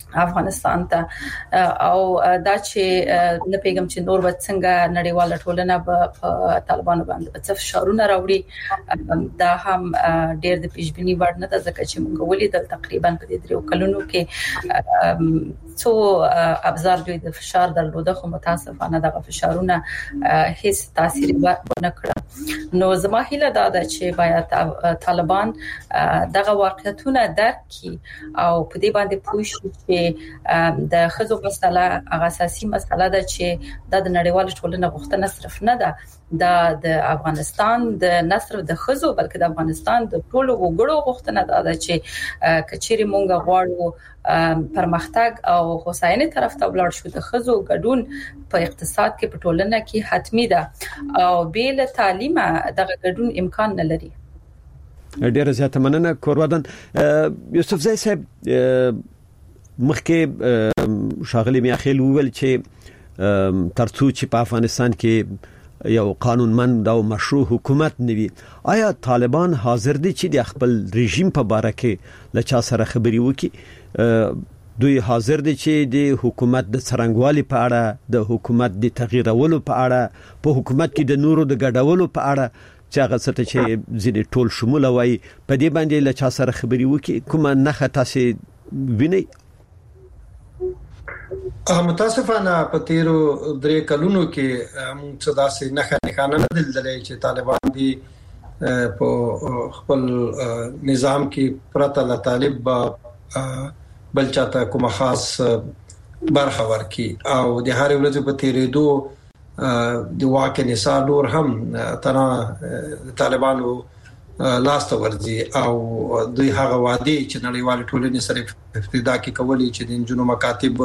افغانستان ته او دا چې نه پیغام چې نور وڅنګه نړیواله ټولنه په طالبانو باندې څه فشارونه راوړي دا هم ډېر د پیشبینی وړ نه ده ځکه چې موږ ولیدل تقریبا په دې درو کلونو کې څو ابزار دوی د فشار درلوده خو متاسفانه دغه فشارونه هیڅ تاثیر ونه کړ نو زما هیله دا ده چې باید طالبان دغه واقعیتونه درک کړي او په دې باندې پوه شي چې د خزو مسله هغه اساسي مسله ده چې د نړیوال ټولنې غوښتنه صرف نه ده د افغانستان د نصر د خزو بلکې د افغانستان د ټولو وګړو غوښتنه ده چې کچېری مونږ غواړو پرمختګ او هوساینې طرف ته ولاړ شو د خزو ګډون په اقتصاد کې په ټولنه کې حتمی ده او بیل تعلیم دغه ګډون امکان نه لري. ډیره زیاته مننه کورودن. یوسف زئی صاحب مخکې شاغلی میاخیل وویل چې ترڅو چې په افغانستان کې یو قانونمند او مشروع حکومت نوي آیا طالبان حاضر دي چې د خپل رژیم په باره کې له چا سره خبري وکړي؟ دوی حاضر دي چې د حکومت د څرنګوالي په اړه د حکومت د تغییرولو په اړه په حکومت کې د نورو د ګډولو په اړه چې هغه څه چې ځینې ټول شمول وای په دې باندې له چا سره خبري وکړي کومه نه تاسو ویني؟ متاسفانه په تیرو درې کلونو کې موږ څه داسې نه ښکارانه نه دلدلې چې طالبان دي په خپل نظام کې پرته له طالب بل چاته کومه خاص برخه ورکي او د هر ورځې په تیرېدو د واقع نثار نور هم تنا طالبانو لاست ورځي او دوی هغه وادي چې نړیوال ټولنې سره افتدا کې کولی چې د جنو مکاتب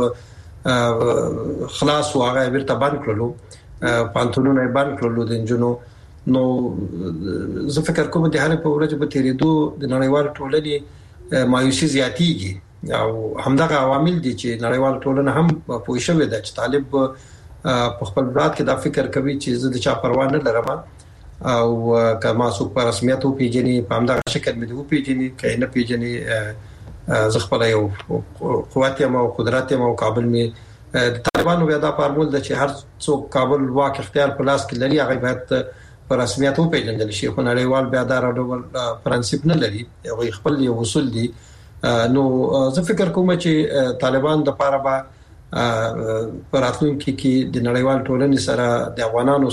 خلاص واغه ورته باندې کړلو پانتونونه باندې کړلو د جنو نو زه فکر کوم د هر په ورځ په تیرېدو د نړیوال ټولنې مایوسي زیاتیږي او همدغه عوامل دي چې نړیوال ټولنه هم پوه شوې ده چې طالب په خپل ذات کې دا فکر کوي چې زه د چا پروا نه لرم او کما څوک په رسمیت او پیژني په همدغه شکل مې دوی پیژني کینه پیژني زه خپل یو قوت یم او قدرت یم او کابل مې د طالبانو بیا دا فارمول ده چې هر څوک کابل واک اختیار په لاس کې لري هغه باید په رسمیت او پیژندل شي خو نړیوال بیا دا ډول پرنسپ نه لري هغه خپل یو اصول دي نو زه فکر کوم چې طالبان د پاره با پراتلونکو کې د نړیوال ټولنې سره د افغانانو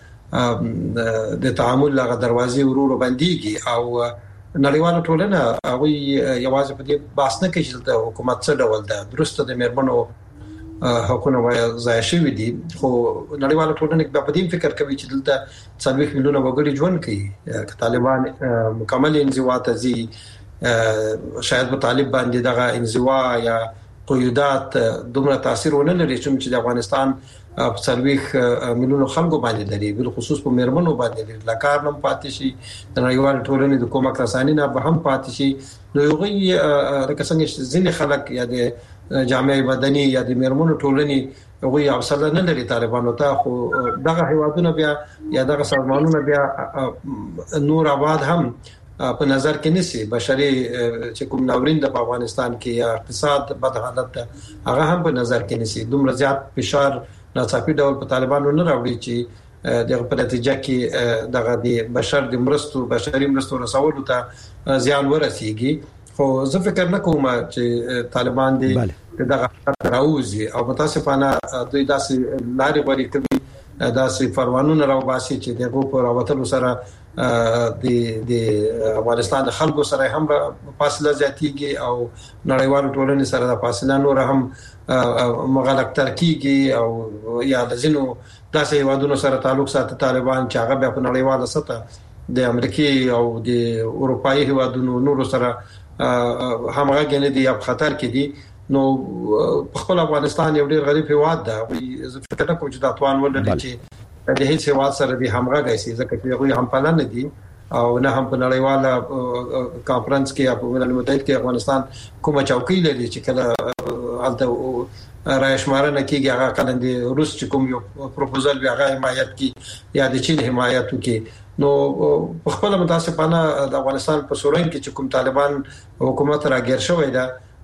سره د تعامل لغه دروازې ورور باندېږي او نړیواله ټولنه هغه یوازې په دې باس نه کوي چې د حکومت څخه ډول ده درسته د مېرمنو حقوقونه وایي ځای شوی دي خو نړیواله ټولنه په دې فکر کوي چې دلته څلوېښت میلیونه وګړي ژوند کوي طالبان مکمل انزوا ته زی شاید په طالب باندې دغه انزوا یا قیودات دومره تاثیر ونه لري چې د افغانستان په څلوېښت میلیونه خلکو باندې لري بل خصوص په مېرمنو باندې لري لکار نم پاتې شي د نړیوال ټولنې د کومک رساني نه به هم پاتې شي نو یو غي لکه څنګه ځینې خلک یا د جامعه مدني یا د مېرمنو ټولنې هغه اوسله نه لري طالبانو ته خو دغه هیوادونه بیا یا دغه سازمانونه بیا نور آباد هم په نظر کې نسی بشري چې کوم ناورین د افغانستان کې یا اقتصاد بد حالت هغه هم په نظر کې نسی دومره زیات فشار ناڅاپي ډول په طالبانو نه راوړي چې دغه په نتیجه کې دغه د بشر د مرستو بشري مرستو رسولو ته زیان ورسیږي خو زه فکر نه کوم چې طالبان دي دغه راوځي او متاسفانه دوی داسې لارې غوړي کوي داسې فروانونه راوباسي چې دغه په راوتلو سره د د افغانستان د خلکو سره هم فاصله زیاتیږي او نړیوال ټولنې سره د فاصله نور هم مغلق ترکیږي او یا د زینو داسې هیوادونو سره تعلق ساتي طالبان چې هغه په نړیواله سطح د امریکای او د اروپאי هیوادونو نور سره همغه غنې دي په خطر کې دي نو خپل افغانستان یو ډیر غریب هیواد ده زه فکر کوم چې د اتوان ولري چې د هیڅ هیواد سره به همغه غږی ځکه چې هغه هم پلان دي او نه هم په نړیواله کانفرنس کې یا په ملل متحد کې افغانستان کومه چوکۍ لري چې کله الته رايشمارنه کېږي هغه کلند روس چې کوم یو پروپوزل وی هغه حمایت کی یا د چین حمایت کی نو په خپل متاسفانه د افغانستان په سورین کې چې کوم طالبان حکومت راګیر شوی دا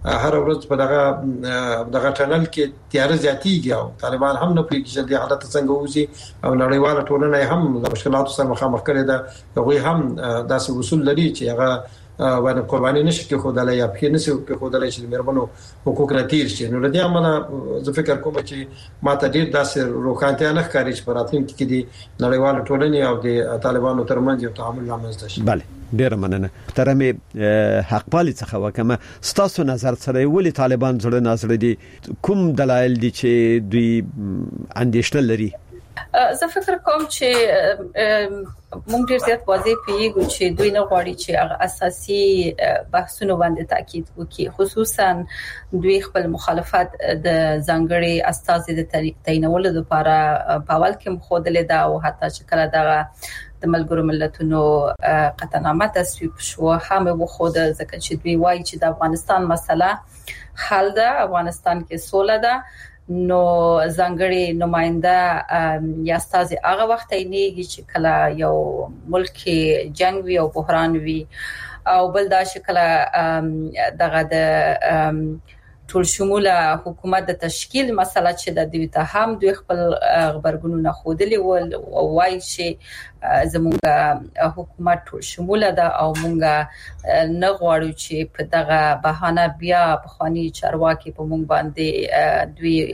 هر ورځ په دغه دغه ټنل کې تیار زیاتیږي او طالبان هم نه پریږدي چې د حالت څنګه وځي او نړیواله ټولنه هم د مشکلاتو سره مخامخ کړي ده. هغوی هم داسې اصول لري چې هغه باندې قرباني نشي کې خدای یا په نشي کې خدای چې مېرمنو حقوق نه تیر شي. نو لدی امانه زه فکر کوم چې ماته ډیر داسې روښانتیا نه ښکاري چې پراتلونکي کې د نړیوال ټولنې او د طالبانو ترمنځ یو تعامل رامنځته شي. بله ډیر مننه. محترم حق پالي څخه وکمه ستاسو نظر سره ولې طالبان زړه نازړه دي کوم دلایل دي چې دوی اندېښنه لري؟ زه فکر کوم چې موږ ډیر زیات واضح پیږو چې دوی نه غواړي چې هغه اساسي بحثونه باندې تاکید وکړي، خصوصا دوی خپل مخالفت د ځانګړي استازي د تعینولو لپاره په اول کې مخودلې ده او حتی چې کله دغه د ملګرو ملتونو قطعنامه تصویب شو هم وخوده ځکه چې دوی وایي چې د افغانستان مسله حل ده، افغانستان کې سوله ده. نو ځانګړي نماینده یا استازي هغه وخت یې چې کله یو ملک جنگ وي او بحران وي او بل دا چې کله دغه د ټول شموله حکومت د تشکیل مسله چې د دوی ته هم دوی خپل خبرګونونه خودلی او وایي چې زموږ حکومت ټول شموله ده او موږ نه غواړو چې په دغه بهانه بیا په خواني چارواکي په موږ باندې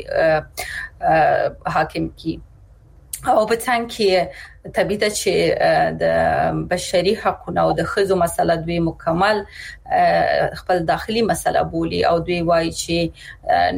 دوی حاکم کی او په څنګه طبيعي ده چې د بشري حقوقو او د خزو مسله دوی مکمل خپل داخلي مسله بولي او دوی وایي چې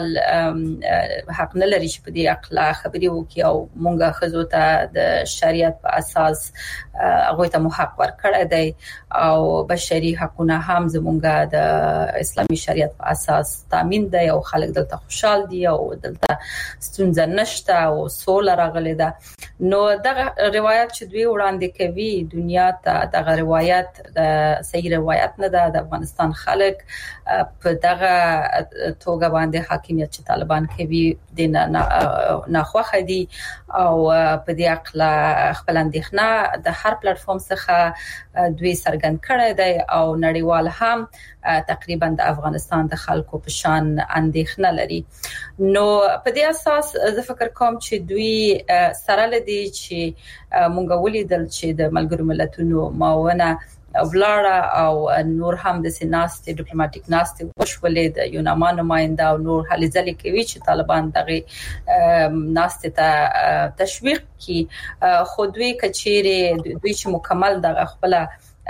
نړیوال حق نه لري چې په دې اقلا خبري وکي او مونږه خزو ته د شریعت په اساس هغه ته حق ورکړی دی او بشري حقوقونه هم زمونږه د اسلامي شریعت په اساس تامین دی او خلک دلته خوشحال دي او دلته ستونزه نشته او سوله راغلي ده. نو دغه روایت چې دوی وړاندې کوي دنیا ته دغه روایت د صحیح روایت نه ده. د افغانستان خلک په دغه توګه باندې حاکمیت چې طالبان کوي د نه خوخه دي او په دې اقلا خپل اندېښنه د هر پلیټ فارم څخه دوی سرګند کړی دی او نړیوال هم تقریبا د افغانستان د خلکو په شان اندېښنه لري. نو په دې اساس زه فکر کوم چې دوی سره لدی چې مونږ ولیدل چې د ملګرو ملتونو معاونه ولاړه او نور هم د سیناست ډیپلوماټیک ناست وشولې د یوناما نماینده او نور هلي ځلې کوي چې طالبان دغه ناست ته تشویق کی خو دوی کچېره دوی چې مکمل دغه خپل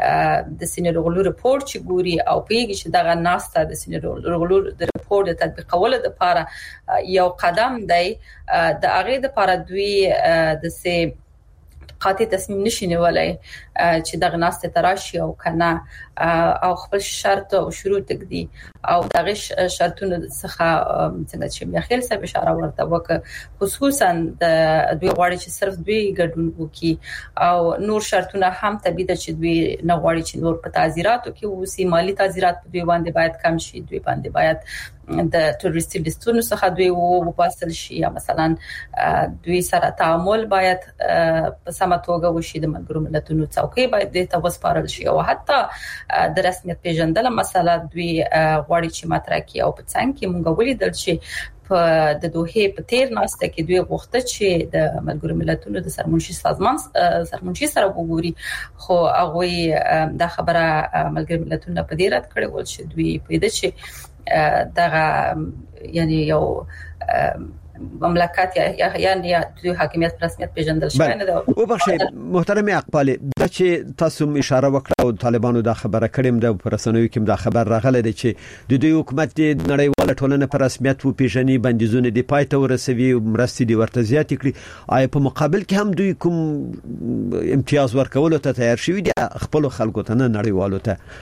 د سینیرغلو رپورت چې ګوري او پیږي چې دغه ناسته د سینیرغلو د رپورت د تطبیقولو لپاره یو قدم دی د هغه لپاره دوی د سه قاطع تصمیم نشي نیولای چې دغه ناسته تراشي او کنه او خپل شرط او شروط دي او دغه شرطونه څخه څنګه چې میخیل صاحب اشاره ورته وکړه خصوصا د دوی غواړي چې صرف دوی ګډون وکړي او نور شرطونه هم طبيعي چې دوی نه غواړي چې نور په تعزیراتو کې وسی مالی تعزیرات په دوی باندې باید کم شي، دوی باندې باید د ټوریستي لیستونو څخه دوی وباسل شي یا مثلا دوی سره تعامل باید په سمه توګه وشي، د ملګرو ملتونو څوکۍ باید د توسپارل شي او حتی د رسمیت پیژندل مسله دوی غواړي چې مطرح کړي او په څنګه کې مونږ ولیدل چې په د دوه په تیر ناسته کې دوی غوښته چې د ملګرو ملتونو د سرمنشي سازمان سرمنشي سره وګوري خو هغه د خبره ملګرو ملتونو په دې رد کړي ول چې دوی په دې چې دغه یعنی یو مملکت یا یعنی دوی حاکمیت رسمیت پیژندل شوی نه ده. او بخښه محترم اقبال د چې تاسو اشاره وکړه او طالبانو دا خبره کړم د پرسنوي کې دا خبر راغله د چې د دوی حکومت د نړیواله ټولنې پر رسمیت و پیژني بندیزونه دی پایته ورسوي مرستې دی ورته زیات کړي آی په مقابل کې هم دوی کوم امتیاز ورکول ته تیار شوی دي خپل خلکو ته نه نړیوالو ته؟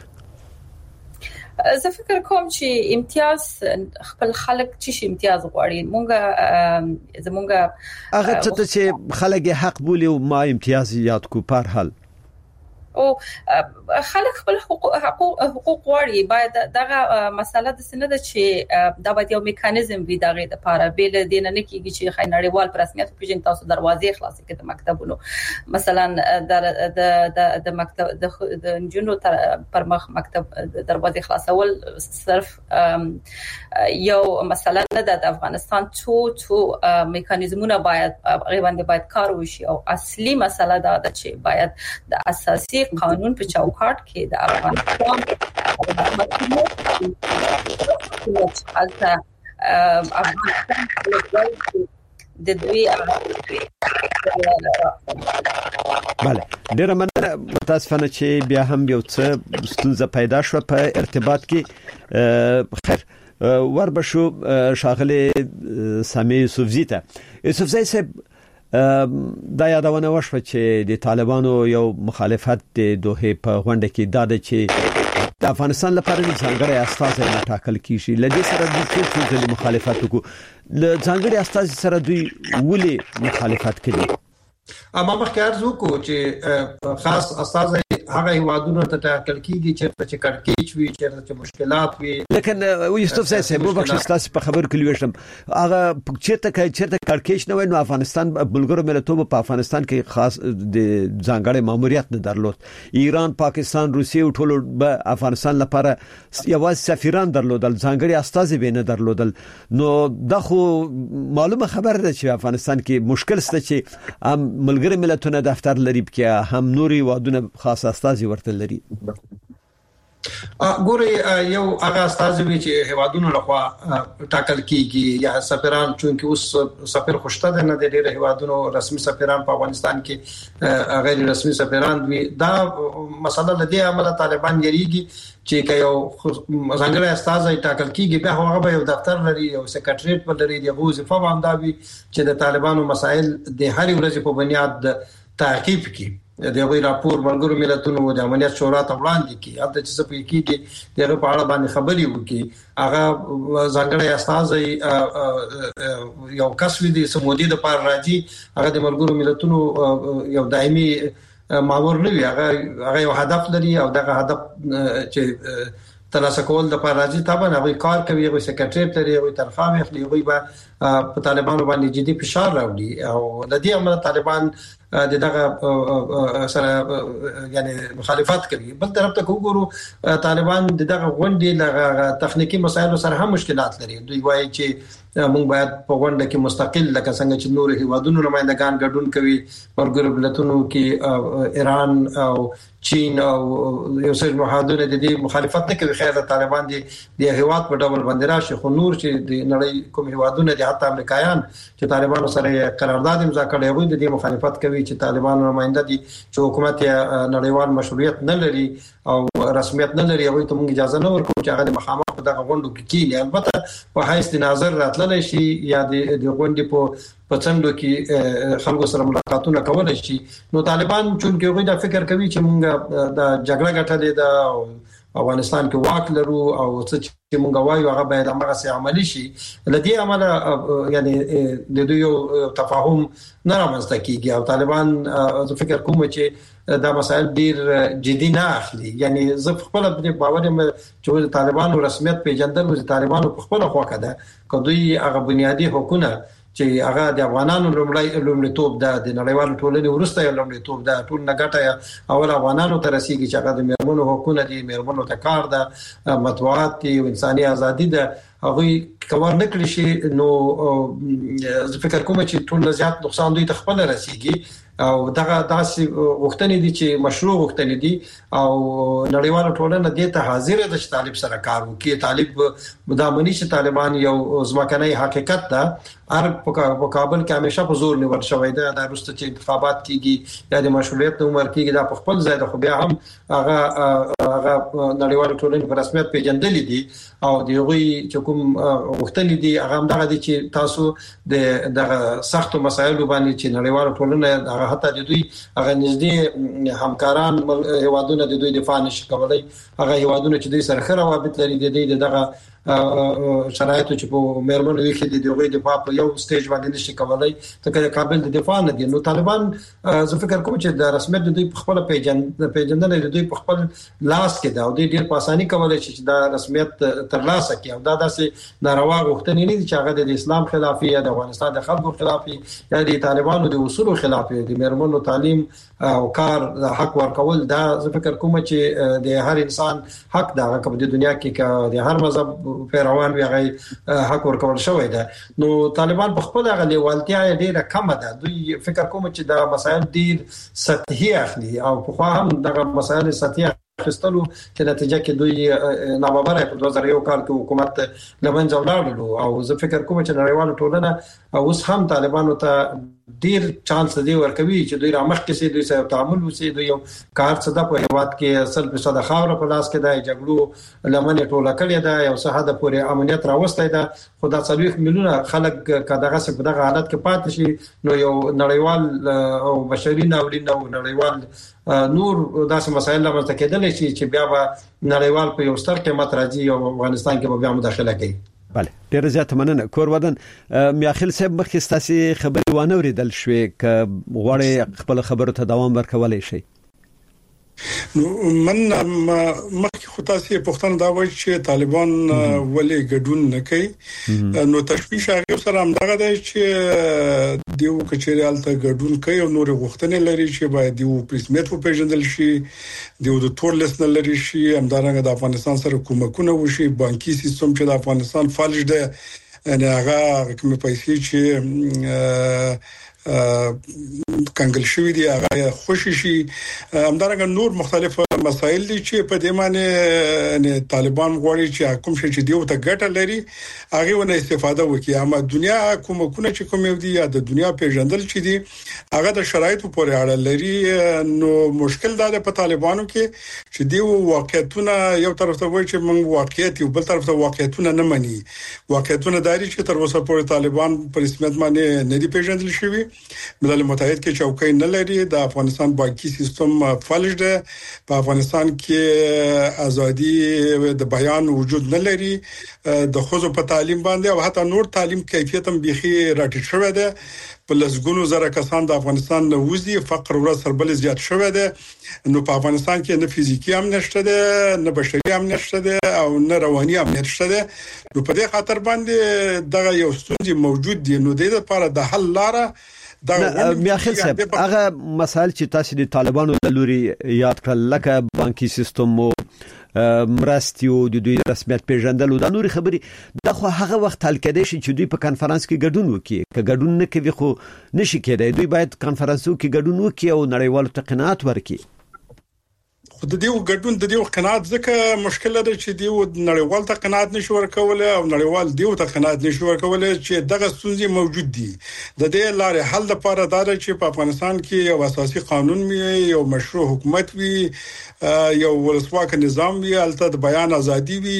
زه فکر کوم چې امتیاز خپل خلک چې امتیاز غواړي مونږه زمونږه هغه څه چې خلک حق بولي او ما امتیاز یاد کو پر حال او خلک خپل حقوق حقوق غواړي باید دغه مسله د سند چې دا باید یو میکانیزم وي دغه لپاره بیل دین نه کیږي چې خای نړیوال پر رسمیت پیژن تاسو دروازې خلاصې کړئ د مکتبونو مثلا د د د مکتب د جنونو پر مخ مکتب دروازې خلاصول صرف یو مسله نه ده د افغانستان څو څو میکانیزمونه باید غوښنه باید کار وشي او اصلي مسله دا ده چې باید د اساسي قانون په چوکاټ کې د افغانستان د دوی بله ډیره مننه متاسفانه چې بیا هم یو څه ستونزه پیدا شو په ارتباط کې خیر وربشو شاغله سامي یوسفزی ته یوسفزی صاحب دا یادونه وشوه چې د طالبانو یو مخالفت د دوه په غونډه کې داده چې د افغانستان لپاره د ځانګړي استازي ټاکل کیږي لدې سره د څه څه مخالفت وکړو ل ځانګړي استازي سره دوی ولې مخالفت کوي اما مخکې ارزو کو چې خاص استازي هغه هیوادونو ته ټاکل کیږي چې چې کړکېچ وي چې مشکلات وي لکن یوسف صاحب په بخښ تاسو په خبر کې لوښم هغه چیرته کې چیرته کړکېچ نه وای نو افغانستان بلګرو ملتونو په افغانستان کې خاص د ځانګړي ماموریت نه درلود ایران پاکستان روسیه او ټول په افغانستان لپاره یوازې سفیران درلودل ځانګړي استازي به نه درلودل نو دا خو معلومه خبره ده چې افغانستان کې مشکل ست چې هم ملګری ملتونه دفتر لري کې هم نوري وادونه خاص استازي ورته لري ګوري یو هغه استازي چې هوادونو لخوا ټاکل کیږي یا سفیران چونکی اوس سفیر خوشته ده نه د ډیره هوادونو رسمي سفیران په افغانستان کې غیر رسمي سفیران وي دا مسله لدی عمله طالبان یریږي چې یو ځانګړی استازي ټاکل کیږي به هغه به یو دفتر لري او سکرټریټ په لري د وظیفه باندې وي چې د طالبانو مسائل د هر ورځې په بنیاد تعقیب کوي د یو راپور ملګرو ملتونو د امنیت شورا ته وړاندې کی هغه چې څه پې کیږي دغه په اړه باندې خبري وکي هغه ځانګړی استازي یو کس وي د سمودي د پار راځي هغه د ملګرو ملتونو یو دایمي مامور نه وي هغه هغه یو هدف لري او دغه هدف چې ترلاسه کول د پار راځي طبعا هغه کار کوي هغه سکرټریټ لري هغه تنخواه اخلي هغه به په طالبانو باندې جدي فشار راوړي او د دې عمل طالبان دغه سره یعنی مخالفت کوي بل طرف ته وګورو طالبان دغه غونډې لغه تخنیکی مسایل سره هم مشکلات لري دوی وایي چې موږ باید په غونډه کې مستقل لکه څنګه چې نور هیوادونو نمائندگان ګډون کوي ورګر بلتونو کې ایران او چین او یو څه مهاجرت د دې مخالفت نه کوي خیر طالبان دي د هیواد په ډول باندې راشي خو نور چې د نړۍ کوم هیوادونه دي حتی امریکایان چې طالبانو سره قرارداد امضا کړی وي د دې مخالفت کوي چې طالبانو نمائنده دي چې حکومت نړیوال مشروعیت نه لري او رسمیت نه لري هغه ته موږ اجازه نه ورکوو چې هغه مخامخ په دغه غونډو کې کینی البته په حیث ناظر راتللی شي یا د غونډې په پڅندو کې خلکو سره ملاقاتونه کولای شي نو طالبان چونکه هغه دا فکر کوي چې موږ د جګړه ګټلې ده افغانستان کې واک لرو او څه چې موږ وایو هغه باید هغه سي عملی شي لدی عمله یعنی د دوی تفاهم نه رامنځته کیږي او طالبان زه فکر کوم چې دا مسائل ډیر جدي نه اخلي یعنی زه خپل په باور یم چې طالبانو رسمیت پیژندل او طالبانو په خپل خواکه ده کدوې هغه بنیادی حقوقونه چې هغه د افغانانو لومړی لومړیتوب ده د نړیوالو ټولنې ورسته لومړیتوب ده ټول نګټه اول افغانانو ته رسیدي چې هغه د میرمنو حقوقونه دي میرمنو ته کار ده مطبوعات دي او انساني ازادي ده هغه کور نه کړی شي نو زه فکر کوم چې ټول زیات نقصان دوی ته خپل رسیږي او دغه داسې وختنې دي چې مشروع وختنې دي او نړیواله ټولنه دې ته حاضر ده چې طالب سره کار وکړي طالب مدامني چې طالبان یو ځمکنۍ حقیقت ده هر په کابل کې همیشه په زور نیول شوی ده د روسته چې انتخابات کیږي یا د مشروعیت عمر کېږي دا په خپل ځای ده خو بیا هم هغه هغه نړیواله ټولنه په رسمیت پیژندلې دي او دغه چې کوم وختنې دي هغه هم دغه دي چې تاسو د دغه سختو مسایلو باندې چې نړیواله ټولنه حتی د دوی هغه نږدې همکاران هیوادونه د دوی دفاع نشي کولای هغه هیوادونه چې دوی سره خره روابط لري د دوی دغه شرایطو چې په مېرمنو کې د دوی د په یو سټیج باندې نشي کولای ته قابل د دفاع نه دي. نو طالبان زه فکر کوم چې د رسمیت د دوی په خپل پیژند پیژندنه د دوی په خپل لاس کې دا او د ډیر په اساني کولای شي چې دا رسمیت ترلاسه کړي او دا داسې ناروا غوښتنې نه دي چې هغه د اسلام خلافي یا د افغانستان د خلکو خلافي یا د طالبانو د اصولو خلافي د مېرمنو تعلیم او کار حق ورکول. دا زه فکر کوم چې د هر انسان حق دا په دنیا کې د هر مذهب پیروان وي هغه حق ورکول شوی ده. نو طالبان په خپل غلي والتیا ډیره کم ده. دوی فکر کوم چې دا مسایل ډیر سطحي اخلي او په خو هم دغه مسایل سطحي خستلو چې نتیجه کې دوی نامبره په دوه زره یو کال کې حکومت لمنځه ولاړلو او زه فکر کوم چې نړیوال ټولنه اوس هم طالبانو ته ډیر چانس دی ورکوي چې دوی رامخ کې سي دوی سره تعامل وسي. دوی یو کار څه د په هیواد کې اصل په صد خاور په لاس کې د جګړو لمنې ټوله کړې ده یو څه حد پورې امنیت راوستي ده. خدا څلويخ میلیونه خلک کداغه څه په دغه حالت کې پاتې شي نو یو نړیوال او بشري ناورین او نړیوال نور داسې مسایل لمرته کېدل چې بیا به نړیوال په یو ستر قیمت راځي او افغانستان کې به بیا مداخله کوي. بله ډیر زیات مننه. کور ودان میاخیل صاحب مخکې ستاسو خبرې وانه ورېدل شوې ک غوړې خپل خبرو ته دوام ورکولای شي. نو من مخکې خو تاسو پښتنه دا وایي چې طالبان ولې ګډون نه کوي نو تشویش هغه سره هم دغه دی چې دیو کچریال ته ګډون کوي او نور غوښتنې لري چې باید دیو پرسمیت په پیژندل شي دیو د تور لیست لري شي همدارنګه د افغانستان سره کومکونه وشي بانکي سیستم چې د افغانستان فالج دی ان هغه کوم پیسې چې کنګل شوی دی هغه خوشی شي همدارنګه نور مختلف مسایل دي چې په دې معنی طالبان غواړي چې حکومت چې دیو ته ګټه لري هغه ونه استفاده وکړي. اما دنیا حکومتونه چې کوم یو دي یا د دنیا پیژندل چې دي هغه د شرایطو پورې اړه لري. نو مشکل دا ده په طالبانو کې چې دیو واقعیتونه یو طرف ته وایي چې موږ واقعیت یو بل طرف ته واقعیتونه نه مني. واقعیتونه داري چې تر اوسه پورې طالبان په رسمیت باندې نه دي پیژندل شوی. ملل متحد کې چوکۍ نه لري. د افغانستان بانکي سیستم فلج ده. په افغانستان کې ازادي د بیان وجود نه لري. د خوځو په تعلیم باندې او حتی نور تعلیم کیفیت هم بيخي راټیټ شوی ده. په لسګونو زره کسان د افغانستان نه وځي. فقر ورځ سر بل زیات شوی ده. نو په افغانستان کې نه فزیکی هم نشته ده نه بشري هم نشته ده او نه رواني هم نشته ده. نو په دې خاطر باندې دغه یو ستونزې موجود دي. نو د دې لپاره د حل لاره دا میاخیل صاحب هغه مسائل چې تاسو د طالبانو د لوري یاد کړل لکه بانکي سیستم او مرستیو د دوی رسمیت پیژندل او د نوري خبري د خو هغه وخت حل کېدای شي چې دوی په کانفرنس کې ګډون وکړي. که ګډون نه کوي خو نشي کېدای. دوی باید کانفرنسو کې ګډون وکړي او نړیوالو ته قناعت ورکړي. خو د دې ګډون د دې قناعت ځکه مشکل ده چې دیو نړیوال ته قناعت نشي ورکول او نړیوال دیو ته قناعت نشي ورکول چې دغه ستونزې موجود دي. د دې لارې حل لپاره دا چې په افغانستان کې یو اساسي قانون وي یو مشروع حکومت وي یو ولسواک نظام وي البته د بیان ازادي وي.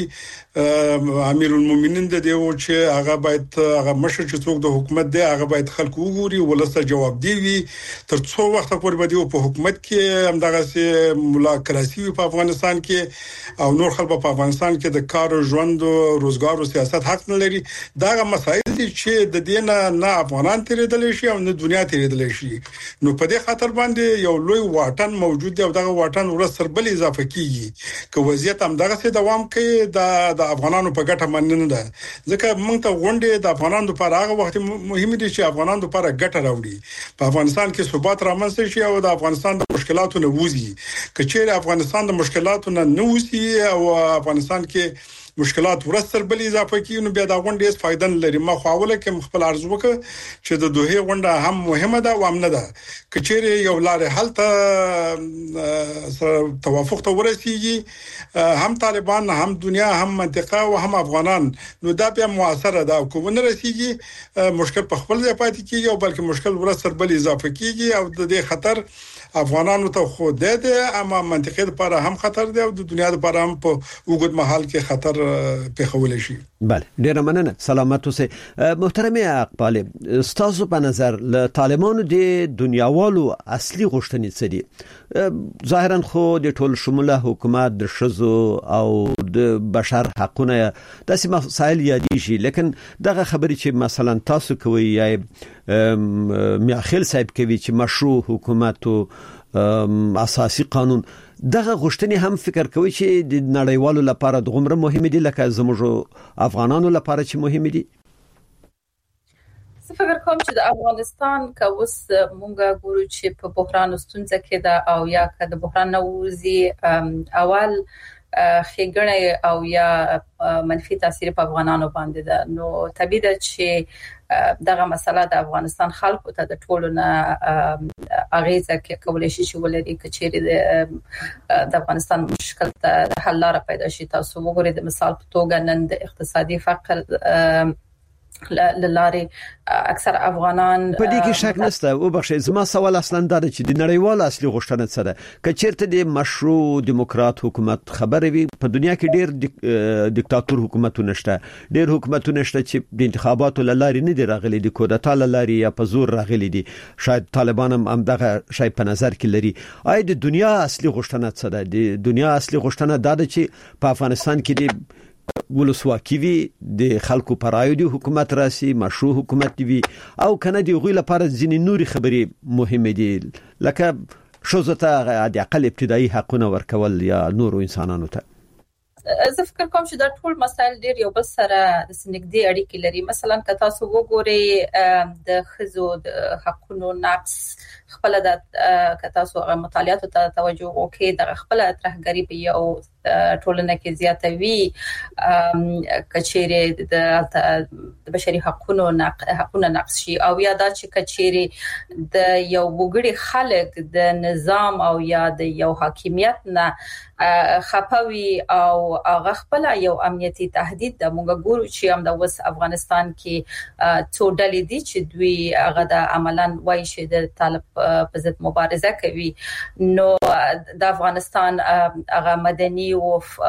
امیر المؤمنین د دیو چې هغه باید هغه مشر چې څوک د حکومت دی هغه باید خلکو وګوري ولسته جواب دی وي. تر څو وخت پورې به دیو په حکومت کې هم دغه سي ملا کراسی په افغانستان کې او نور خلک په افغانستان کې د کار ژوند او روزګار او سیاست حق نه لري. دا مسایل دي چې د دینه نه افغانان تیرېدل شي او نه دنیا تیرېدل شي. نو په دې خاطر باندې یو لوی واټن موجود دی او دغه واټن ورسره بل اضافه کیږي. که وضعیت هم دغه سي دوام کوي د افغانانو په ګټه باندې نه ده. ځکه موږ ته غونډې د افغانانو لپاره هغه وخت مهم دي چې افغانانو لپاره ګټه راوړي. په افغانستان کې ثبات رامنځته شي او د افغانستان د مشکلاتو نه وځي. کچېر افغانستان د مشکلاتو نه نه وځي او افغانستان کې مشکلات ورسره بل اضافه کیږي نو بیا دا غونډه هیڅ فائدہ نه لري. ما خواوله کې خپل ارزو وکړه چې د دوه غونډه هم مهمه ده او هم نه ده. کچېر یو لار حل ته توافق ته ورسیږي هم طالبان هم دنیا هم منطقه او هم افغانان نو دا بیا موثره ده. کوم نه رسیږي مشکل په خپل ځای پاتې کیږي او بلکې مشکل ورسره بل اضافه کیږي او د دې خطر افغانانو ته خو ده اما منطقه لپاره هم خطر دی او د دنیا لپاره هم په وګړي محل کې خطر په خولې شي. بله ډیر مننه سلامت اوسئ. محترم اقبال استاد په نظر له طالبانو د دنیاوالو اصلي غوښتنې څه دي؟ ظاهرا خو د ټول شموله حکومت د شذو او د بشر حقونه داسې مسائل یادېږي، لیکن دغه خبرې چې مثلا تاسو کوي یا میاخیل صاحب کوي چې مشروع حکومت او اساسي قانون، دغه غوښتنې هم فکر کوي چې د نړیوالو لپاره دغه مهمه دي لکه زموږ افغانانو لپاره چې مهمه دي؟ زه فکر کوم چې د افغانستان که اوس مونږ ګورو چې په بحران ستونزه کې ده او یا که د بحران نوځي اول خېګړې او یا منفي تاثیر په افغانانو باندې ده، نو طبيعي ده چې دغه مسله د افغانستان خلکو ته د ټولو نه اغیزه کې کولای شي چې ولري کچېری د افغانستان مشکل ته حل لاره پیدا شي. تاسو وګورئ د مثال په توګه نن د اقتصادي فقر للاري اکثر افغانان په دې کې شک نشته. او بخښه زما سوال اصلا دا دی چې د نړیوال اصلي غوښتنه څه ده؟ که چیرته د مشروع دیموکرات حکومت خبره وي، په دنیا کې ډېر دیکتاتور حکومتونه شته، ډېر حکومتونه شته چې د انتخاباتو لاري نه دي راغلي، د کودتا لاري یا په زور راغلي دي. شاید طالبان هم دغه شی په نظر کې لري. آیا د دنیا اصلي غوښتنه څه ده؟ د دنیا اصلي غوښتنه دا ده چې په افغانستان کې د ولسواکي وي، د خلکو پرایو دی حکومت راسي، مشروع حکومت دی او کنه دی غوی لپاره ځینې نوري خبرې مهمه دي لکه شوزته د اقل ابتدایي حقونه ورکول یا نورو انسانانو ته. زه فکر کوم چې دا ټول مسایل ډیر یو بل سره د سنګدي اړیکې لري. مثلا که تاسو وګورئ د خزو د حقونو نقص خپل د که تاسو مطالعات ته توجه وکړئ د خپل ترهګری په یو ټولنه کې زیاتوي کچېره د بشري حقونو حقونه نقص شي او یا دا چې کچېره د یو وګړي خلک د نظام او یا د یو حاکمیت نه خپوي او هغه خپل یو امنیتي تهدید د موږ ګورو چې هم د وس افغانستان کې څو ډلې دي چې دوی هغه د عملاً وایي چې د طالب په ضد مبارزه کوي. نو د افغانستان هغه مدني او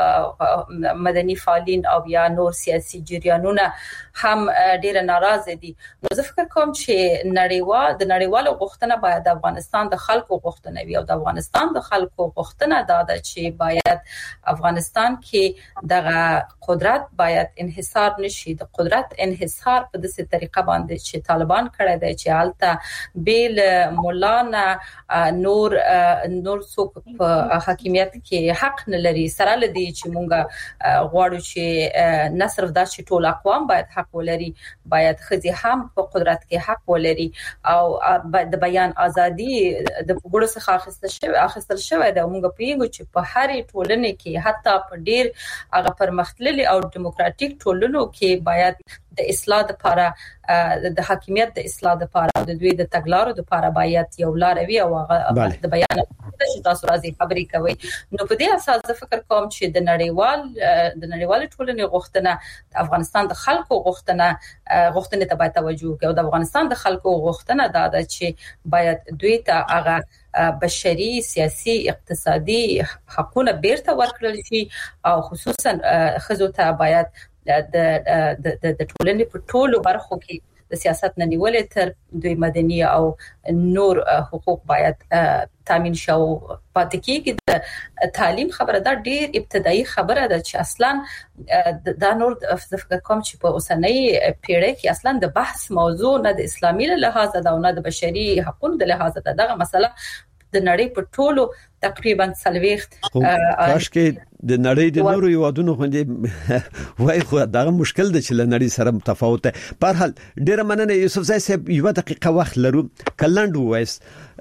مدني فعالین او یا نور سیاسي جریانونه هم ډیر ناراضه دي. نو زه فکر کوم چې نړیوال د نړیوالو غوښتنه باید د افغانستان د خلکو غوښتنه وي او د افغانستان د خلکو غوښتنه دا ده چې باید افغانستان کې دغه قدرت باید انحصار نشي. د قدرت انحصار په داسې طریقه باندې چې طالبان کړی دی چې حالت بیل مولانا نور نور څوک په حاکمیت کې حق نه لري. سره لدی چې مونږه غواړو چې نه صرف دا چې ټول اقوام باید حق ولري، باید خزي هم په قدرت کې حق ولري او د بیان ازادي د وګړو څخه اخیستل شوی اخیستل شوی د مونږ پیغو چې په هرې ټولنه کې حتی په ډیر هغه پرمختللي او دیموکراتیک ټولنو کې باید د اصلاح لپاره د حاکمیت د اصلاح لپاره د دوی د تګلارو لپاره باید یو لار وي او هغه د بیان چې تاسو راځي خبرې کوي. نو په دې اساس زه فکر کوم چې د نړیوال د نړیوال ټولنې غوښتنه د افغانستان د خلکو غوښتنه غوښتنه ته باید توجه وکړي او د افغانستان د خلکو غوښتنه دا ده چې باید دوی ته هغه بشري سیاسي اقتصادي حقوقونه بیرته ورکړل شي او خصوصا خزو ته باید د د د ټولنې په ټولو برخو کې د سیاست نه نیولې تر دوی مدني او نور حقوق باید تامین شو. پاتې کېږي د تعلیم خبره دا ډېر ابتدایي خبره ده چې اصلا دا نور د فکر کوم چې په اوسنۍ پیړۍ کې اصلا د بحث موضوع نه د اسلامي له لحاظه ده او نه د بشري حقوقو د لحاظه ده. دغه مسله د نړۍ په ټولو تقریبا سلويخت کاش کې د نړۍ د نورو یوادونو باندې وای خو دا مشکل دی چې له نړۍ سره متفاوت دی. په هر حال ډیره مننه یوسف زای صاحب، یو دقیقه وخت لرو. کلند وایس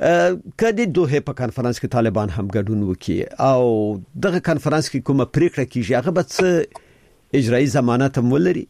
کدی دوه په کانفرنس کې طالبان هم ګډون وکړي او دغه کانفرنس کې کومه پریکړه کیږي هغه به اجرایی ضمانت هم ولري؟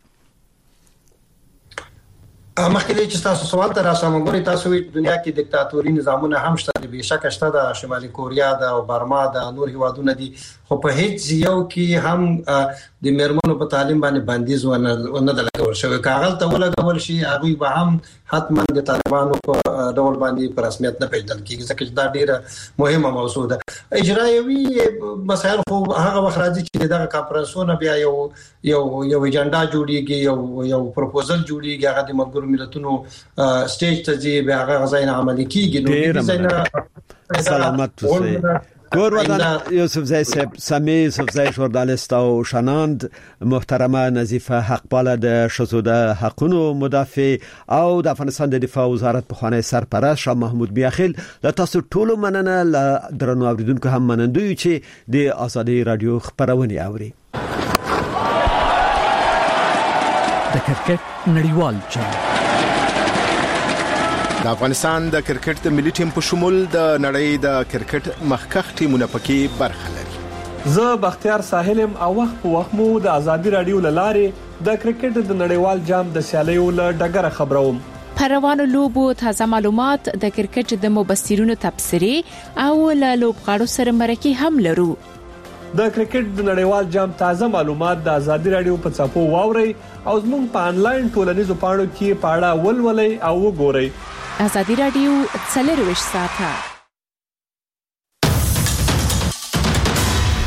مخکې چې تاسو سوال ته راشم غواړئ تاسو وی دنیا کې دیکتاتوري نظامونه هم شته دي، بهشکه شته د شمالي کوریا د او برما د نور هیوادونو دي، خو په هیڅ یو کې هم د میرمنو په تعلیم باندې بندیز ونه نه د لګول شوی. کاغذ ته ولګول شي هغه به هم حتما د طالبانو په ډول باندې په رسمیت نه پیژندل کیږي ځکه دا ډیره مهمه موضوع ده. اجرایوي مسایل خو هغه وخت راځي چې دغه کانفرنسونه بیا یو یو یو ایجنډا جوړیږي یو یو پروپوزل جوړیږي هغه د ملګرو ملتونو سټیج ته ځي بیا هغه غزاینه عملي کیږي. نو ډیره سلامت اوسئ. گور ودان یوسف زای صاحب سمی یوسف زای ژورنالیست او شناند محترمه نظیفه حقپاله د شذوده حقونو مدافع او د افغانستان د دفاع وزارت په خوانی سرپرست شاه محمود بیاخیل د تاسو ټولو مننه ل درنو اوریدونکو هم منندوی چې د آزادي رادیو خبرونه اوري. د کرکټ نړیوال جام د افغانستان د کرکټ د ملي ټیم په شمول د نړۍ د کرکټ مخکخ ټیمونه پکې برخه لري. زه بختیار ساحلم او وخت په وخت مو د آزادي رادیو لاره د کرکټ د نړیوال جام د سیالیو له ډګره خبروم. پروانو لوبو تازه معلومات د کرکټ د مبصرینو تبصرې او له لوبغاړو سره مرکه هم لرو. د کرکټ د نړیوال جام تازه معلومات د آزادي رادیو په چاپو واوري او زموږ په انلاین ټولنیزو پاڼو کې پاړه ولولئ او وګورئ. آزادي رادیو څلرویشت ساعته